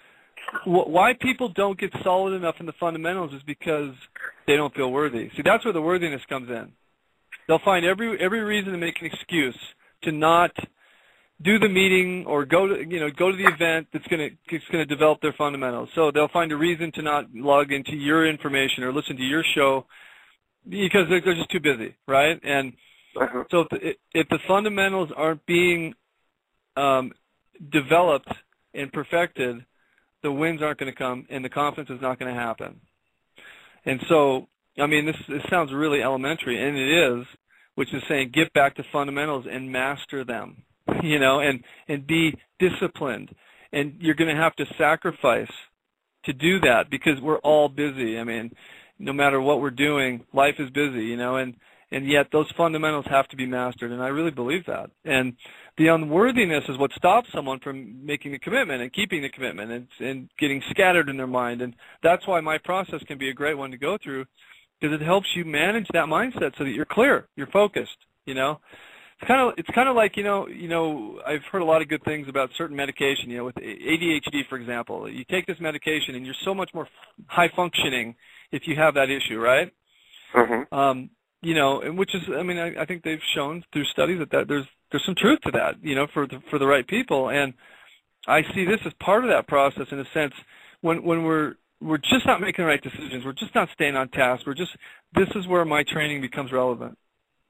wh- why people don't get solid enough in the fundamentals is because they don't feel worthy. See, that's where the worthiness comes in. They'll find every every reason to make an excuse to not do the meeting or go to you know go to the event that's going to it's going to develop their fundamentals. So they'll find a reason to not log into your information or listen to your show because they're, they're just too busy, right? And uh-huh. so if the, if the fundamentals aren't being um, developed and perfected, the wins aren't going to come, and the confidence is not going to happen. And so, I mean, this, this sounds really elementary, and it is, which is saying get back to fundamentals and master them, you know, and, and be disciplined. And you're going to have to sacrifice to do that because we're all busy. I mean, no matter what we're doing, life is busy, you know, and, and yet those fundamentals have to be mastered, and I really believe that. And the unworthiness is what stops someone from making the commitment and keeping the commitment and, and getting scattered in their mind. And that's why my process can be a great one to go through, because it helps you manage that mindset so that you're clear, you're focused, you know. It's kind of it's kind of like, you know, you know, I've heard a lot of good things about certain medication, you know, with A D H D, for example. You take this medication and you're so much more high functioning if you have that issue, right? Mm-hmm. Um, you know, and which is, I mean, I, I think they've shown through studies that, that there's there's some truth to that, you know, for the, for the right people. And I see this as part of that process in a sense. When when we're we're just not making the right decisions, we're just not staying on task. We're just this is where my training becomes relevant.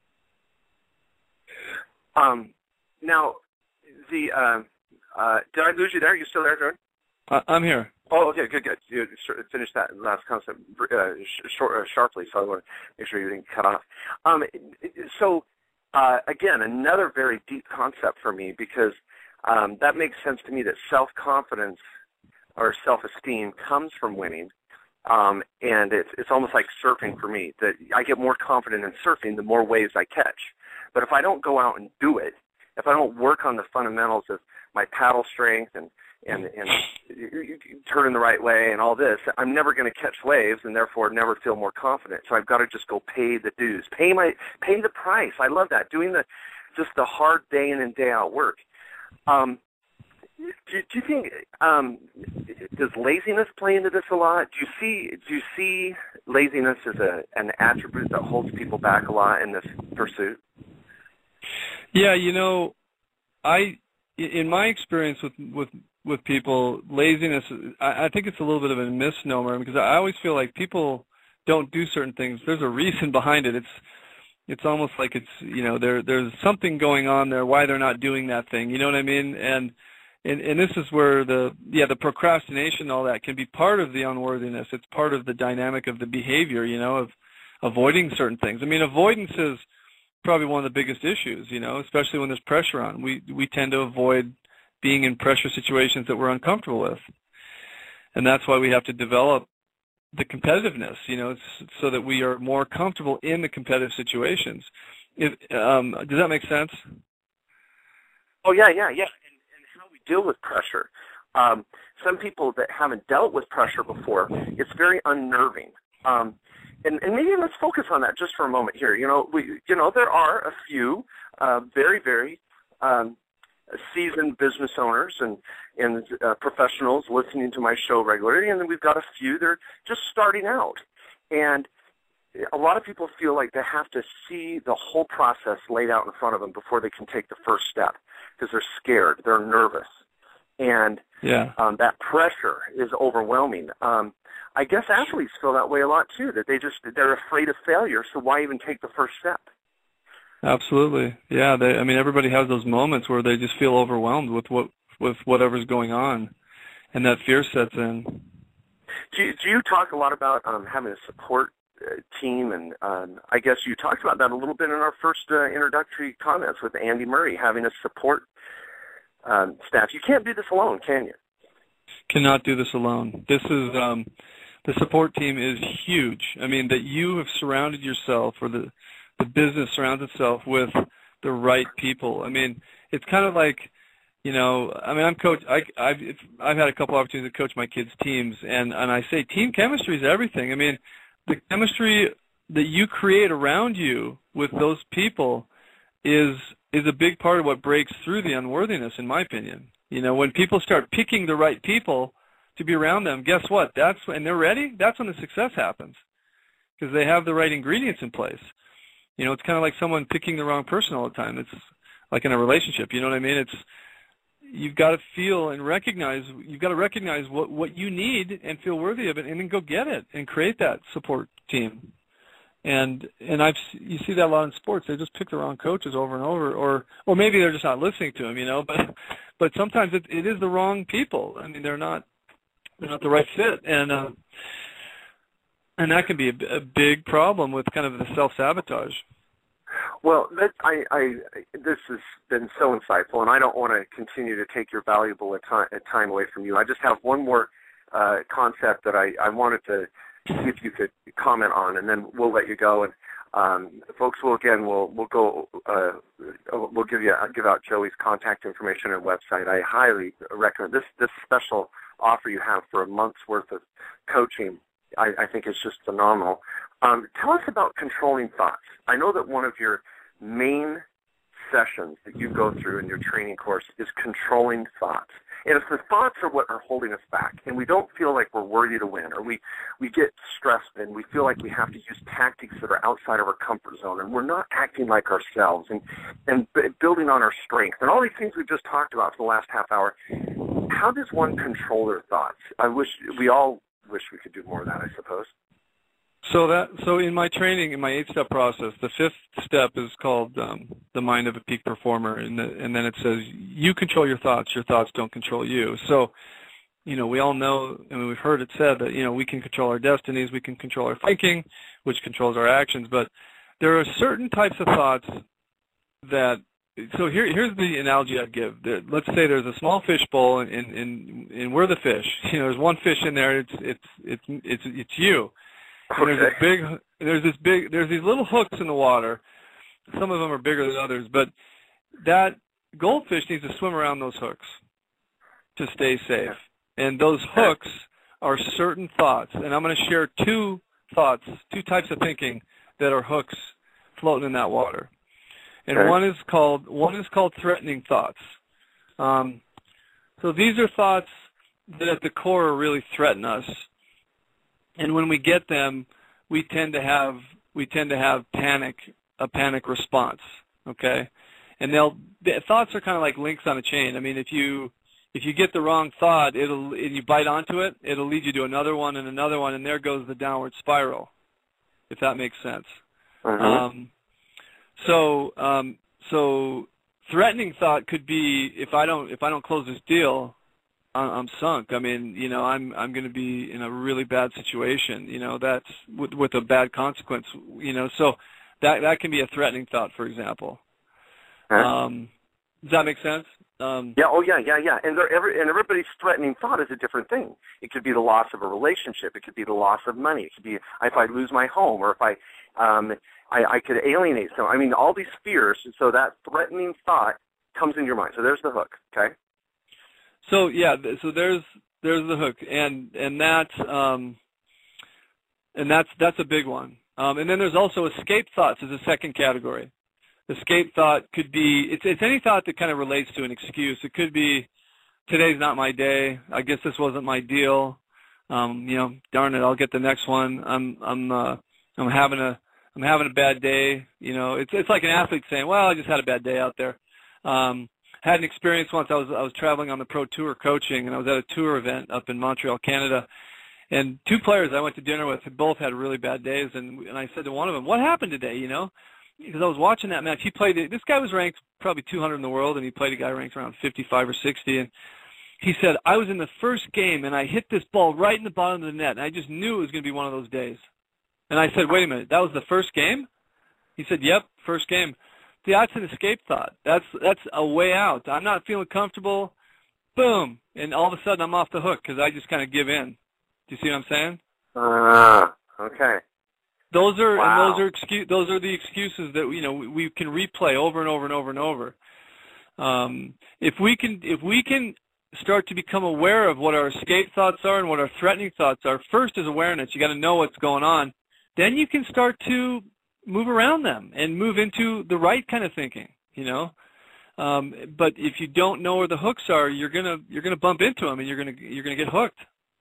Um, now, the uh, uh, did I lose you there? Are you still there, Jordan? Uh, I'm here. Oh, okay, good, good. You finished that last concept uh, short, uh, sharply, so I want to make sure you didn't cut off. Um, so, uh, again, another very deep concept for me, because um, that makes sense to me that self-confidence or self-esteem comes from winning, um, and it's, it's almost like surfing for me, that I get more confident in surfing the more waves I catch. But if I don't go out and do it, if I don't work on the fundamentals of my paddle strength and and, and turning the right way and all this, I'm never going to catch waves and therefore never feel more confident. So I've got to just go pay the dues, pay my pay the price. I love that, doing the just the hard day in and day out work. Um, do, do you think um, does laziness play into this a lot? Do you see do you see laziness as a an attribute that holds people back a lot in this pursuit? Yeah, you know, I in my experience with with with people, laziness, I, I think it's a little bit of a misnomer, because I always feel like people don't do certain things. There's a reason behind it. It's it's almost like it's, you know, there there's something going on there why they're not doing that thing. You know what I mean? And and, and this is where the yeah the procrastination and all that can be part of the unworthiness. It's part of the dynamic of the behavior, you know, of avoiding certain things. I mean, avoidance is probably one of the biggest issues, you know, especially when there's pressure on. We we tend to avoid being in pressure situations that we're uncomfortable with. And that's why we have to develop the competitiveness, you know, so that we are more comfortable in the competitive situations. If, um, does that make sense? Oh, yeah, yeah, yeah. And, and how we deal with pressure. Um, some people that haven't dealt with pressure before, it's very unnerving. Um, and, and maybe let's focus on that just for a moment here. You know, we, you know, there are a few uh, very, very um, seasoned business owners and, and uh, professionals listening to my show regularly, and then we've got a few that are just starting out. And a lot of people feel like they have to see the whole process laid out in front of them before they can take the first step, because they're scared, they're nervous, and yeah. um, that pressure is overwhelming. Um, I guess athletes feel that way a lot too, that they just, they're afraid of failure, so why even take the first step? Absolutely. Yeah, they, I mean, everybody has those moments where they just feel overwhelmed with what with whatever's going on, and that fear sets in. Do you, do you talk a lot about um, having a support uh, team, and um, I guess you talked about that a little bit in our first uh, introductory comments with Andy Murray, having a support um, staff. You can't do this alone, can you? Cannot do this alone. This is um, the support team is huge. I mean, that you have surrounded yourself, or the the business surrounds itself with the right people. I mean, it's kind of like, you know, I mean, I'm coach. I, I've I've had a couple opportunities to coach my kids' teams, and and I say team chemistry is everything. I mean, the chemistry that you create around you with those people is is a big part of what breaks through the unworthiness, in my opinion. You know, when people start picking the right people to be around them, guess what? That's when they're ready. That's when the success happens, because they have the right ingredients in place. You know, it's kind of like someone picking the wrong person all the time. It's like in a relationship. You know what I mean? It's you've got to feel and recognize. You've got to recognize what what you need and feel worthy of it, and then go get it and create that support team. And and I've you see that a lot in sports. They just pick the wrong coaches over and over, or or maybe they're just not listening to them. You know, but but sometimes it, it is the wrong people. I mean, they're not they're not the right fit, and. Uh, And that can be a, a big problem with kind of the self-sabotage. Well, that, I, I, this has been so insightful, and I don't want to continue to take your valuable time away from you. I just have one more uh, concept that I, I wanted to see if you could comment on, and then we'll let you go. And um, folks, will again, we'll we'll go, uh, we'll give you give out Joey's contact information and website. I highly recommend this this special offer you have for a month's worth of coaching. I, I think it's just phenomenal. Um, tell us about controlling thoughts. I know that one of your main sessions that you go through in your training course is controlling thoughts. And if the thoughts are what are holding us back, and we don't feel like we're worthy to win, or we, we get stressed and we feel like we have to use tactics that are outside of our comfort zone, and we're not acting like ourselves and, and b- building on our strength, and all these things we've just talked about for the last half hour, how does one control their thoughts? I wish we all wish we could do more of that, I suppose. So that so in my training, in my eight-step process, the fifth step is called um, the mind of a peak performer, and, the, and then it says you control your thoughts. Your thoughts don't control you. So, you know, we all know, and we've heard it said that, you know, we can control our destinies, we can control our thinking, which controls our actions, but there are certain types of thoughts that, so here, here's the analogy I'd give. There, let's say there's a small fish bowl, and, and, and we're the fish. You know, there's one fish in there, it's, it's, it's, it's, it's you. And Okay. there's this big, there's this big, there's these little hooks in the water. Some of them are bigger than others, but that goldfish needs to swim around those hooks to stay safe. And those hooks are certain thoughts. And I'm going to share two thoughts, two types of thinking that are hooks floating in that water. And Okay. one is called one is called threatening thoughts. Um, so these are thoughts that at the core really threaten us. And when we get them, we tend to have we tend to have panic, a panic response. Okay, and they'll the thoughts are kind of like links on a chain. I mean, if you if you get the wrong thought, it'll and you bite onto it, it'll lead you to another one and another one, and there goes the downward spiral. If that makes sense. Uh-huh. Um, so um, so threatening thought could be if I don't if I don't close this deal, I'm sunk. I mean, you know, I'm I'm going to be in a really bad situation. You know, that's with, with a bad consequence. You know, so that that can be a threatening thought, for example. Huh? Um, does that make sense? Um, Yeah, oh yeah, yeah, yeah. And there, every, and everybody's threatening thought is a different thing. It could be the loss of a relationship. It could be the loss of money. It could be if I lose my home, or if I, um, I, I could alienate someone. I mean, all these fears. So that threatening thought comes in your mind. So there's the hook. Okay. So yeah, so there's there's the hook, and and that's um, and that's that's a big one. Um, and then there's also escape thoughts as a second category. Escape thought could be it's it's any thought that kind of relates to an excuse. It could be today's not my day. I guess this wasn't my deal. Um, you know, darn it, I'll get the next one. I'm I'm uh, I'm having a I'm having a bad day. You know, it's it's like an athlete saying, well, I just had a bad day out there. Um, had an experience once. I was I was traveling on the pro tour coaching, and I was at a tour event up in Montreal, Canada, and two players I went to dinner with had both had really bad days, and and I said to one of them, "What happened today?" You know, because I was watching that match. He played. This guy was ranked probably two hundred in the world, and he played a guy ranked around fifty-five or sixty, and he said, "I was in the first game, and I hit this ball right in the bottom of the net, and I just knew it was going to be one of those days." And I said, "Wait a minute, that was the first game?" He said, "Yep, first game." That's an escape thought. That's that's a way out. I'm not feeling comfortable. Boom, and all of a sudden I'm off the hook because I just kind of give in. Do you see what I'm saying? Ah, uh, okay. Those are Wow. and those are excuse those are the excuses that you know we, we can replay over and over and over and over. Um, if we can if we can start to become aware of what our escape thoughts are and what our threatening thoughts are, first is awareness. You got to know what's going on. Then you can start to move around them and move into the right kind of thinking, you know. Um, but if you don't know where the hooks are, you're gonna you're gonna bump into them and you're gonna you're gonna get hooked.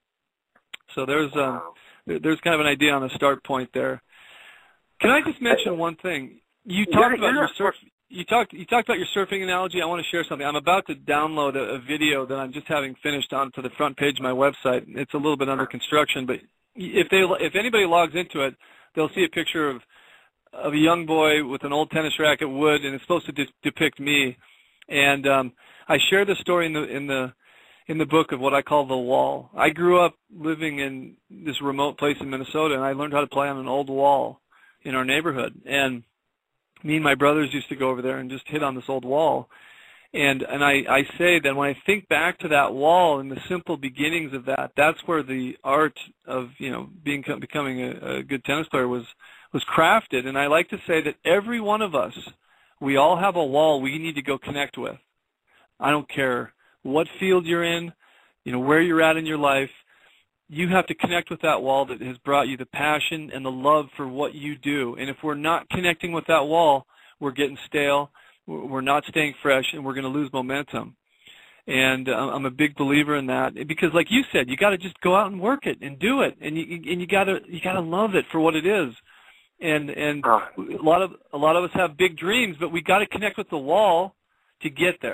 So there's um, there's kind of an idea on the start point there. Can I just mention one thing? You talked Yeah, about yeah. your surf. You talked you talked about your surfing analogy. I want to share something. I'm about to download a, a video that I'm just having finished onto the front page of my website. It's a little bit under construction, but if they if anybody logs into it, they'll see a picture of of a young boy with an old tennis racket wood, and it's supposed to de- depict me. And um, I share the story in the in the in the book of what I call the wall. I grew up living in this remote place in Minnesota, and I learned how to play on an old wall in our neighborhood. And me and my brothers used to go over there and just hit on this old wall. And and I, I say that when I think back to that wall and the simple beginnings of that, that's where the art of, you know, being becoming a, a good tennis player was was crafted. And I like to say that every one of us, we all have a wall we need to go connect with. I don't care what field you're in, you know, where you're at in your life. You have to connect with that wall that has brought you the passion and the love for what you do. And if we're not connecting with that wall, we're getting stale, we're not staying fresh, and we're going to lose momentum. And uh, I'm a big believer in that because, like you said, you got to just go out and work it and do it, and you and you got to you got to love it for what it is. And and a lot of a lot of us have big dreams, but we got to connect with the wall to get there.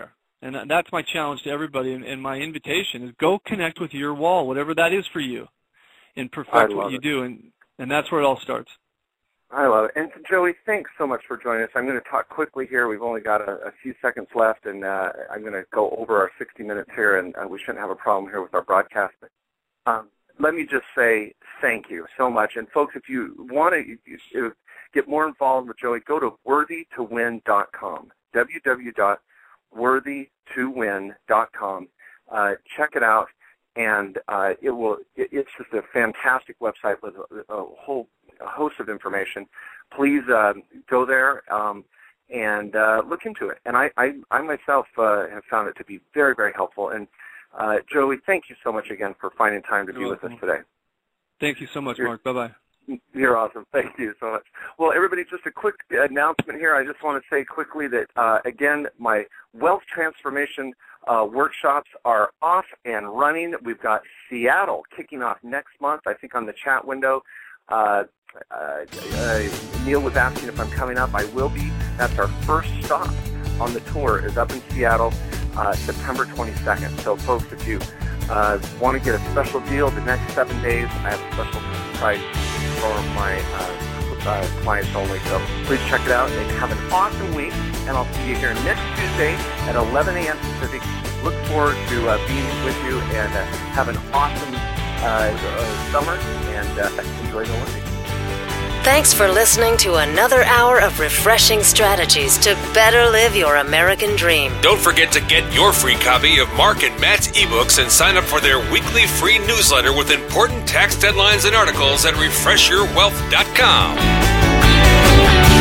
And that's my challenge to everybody, and, and my invitation is go connect with your wall, whatever that is for you, and perfect what you it. do, and, and that's where it all starts. I love it. And Joey, thanks so much for joining us. I'm going to talk quickly here. We've only got a, a few seconds left, and uh, I'm going to go over our sixty minutes here, and uh, we shouldn't have a problem here with our broadcast. But, um, let me just say thank you so much. And, folks, if you want to get more involved with Joey, go to worthy to win dot com, w w w dot worthy to win dot com. Uh, check it out, and uh, it will. It, it's just a fantastic website with a, a whole a host of information. Please uh, go there um, and uh, look into it. And I, I, I myself uh, have found it to be very, very helpful. And uh, Joey, thank you so much again for finding time to You're be welcome. with us today. Thank you so much, You're, Mark. Bye-bye. You're awesome. Thank you so much. Well, everybody, just a quick announcement here. I just want to say quickly that, uh, again, my wealth transformation uh, workshops are off and running. We've got Seattle kicking off next month, I think on the chat window. Uh, uh, uh, Neil was asking if I'm coming up. I will be. That's our first stop on the tour is up in Seattle, uh, September twenty-second. So, folks, if you uh, want to get a special deal the next seven days, I have a special price for my uh, uh, clients only. So please check it out and have an awesome week. And I'll see you here next Tuesday at eleven a.m. Pacific. Look forward to uh, being with you and uh, have an awesome uh, uh, summer and uh, enjoy the Olympics. Thanks for listening to another hour of refreshing strategies to better live your American dream. Don't forget to get your free copy of Mark and Matt's ebooks and sign up for their weekly free newsletter with important tax deadlines and articles at refresh your wealth dot com.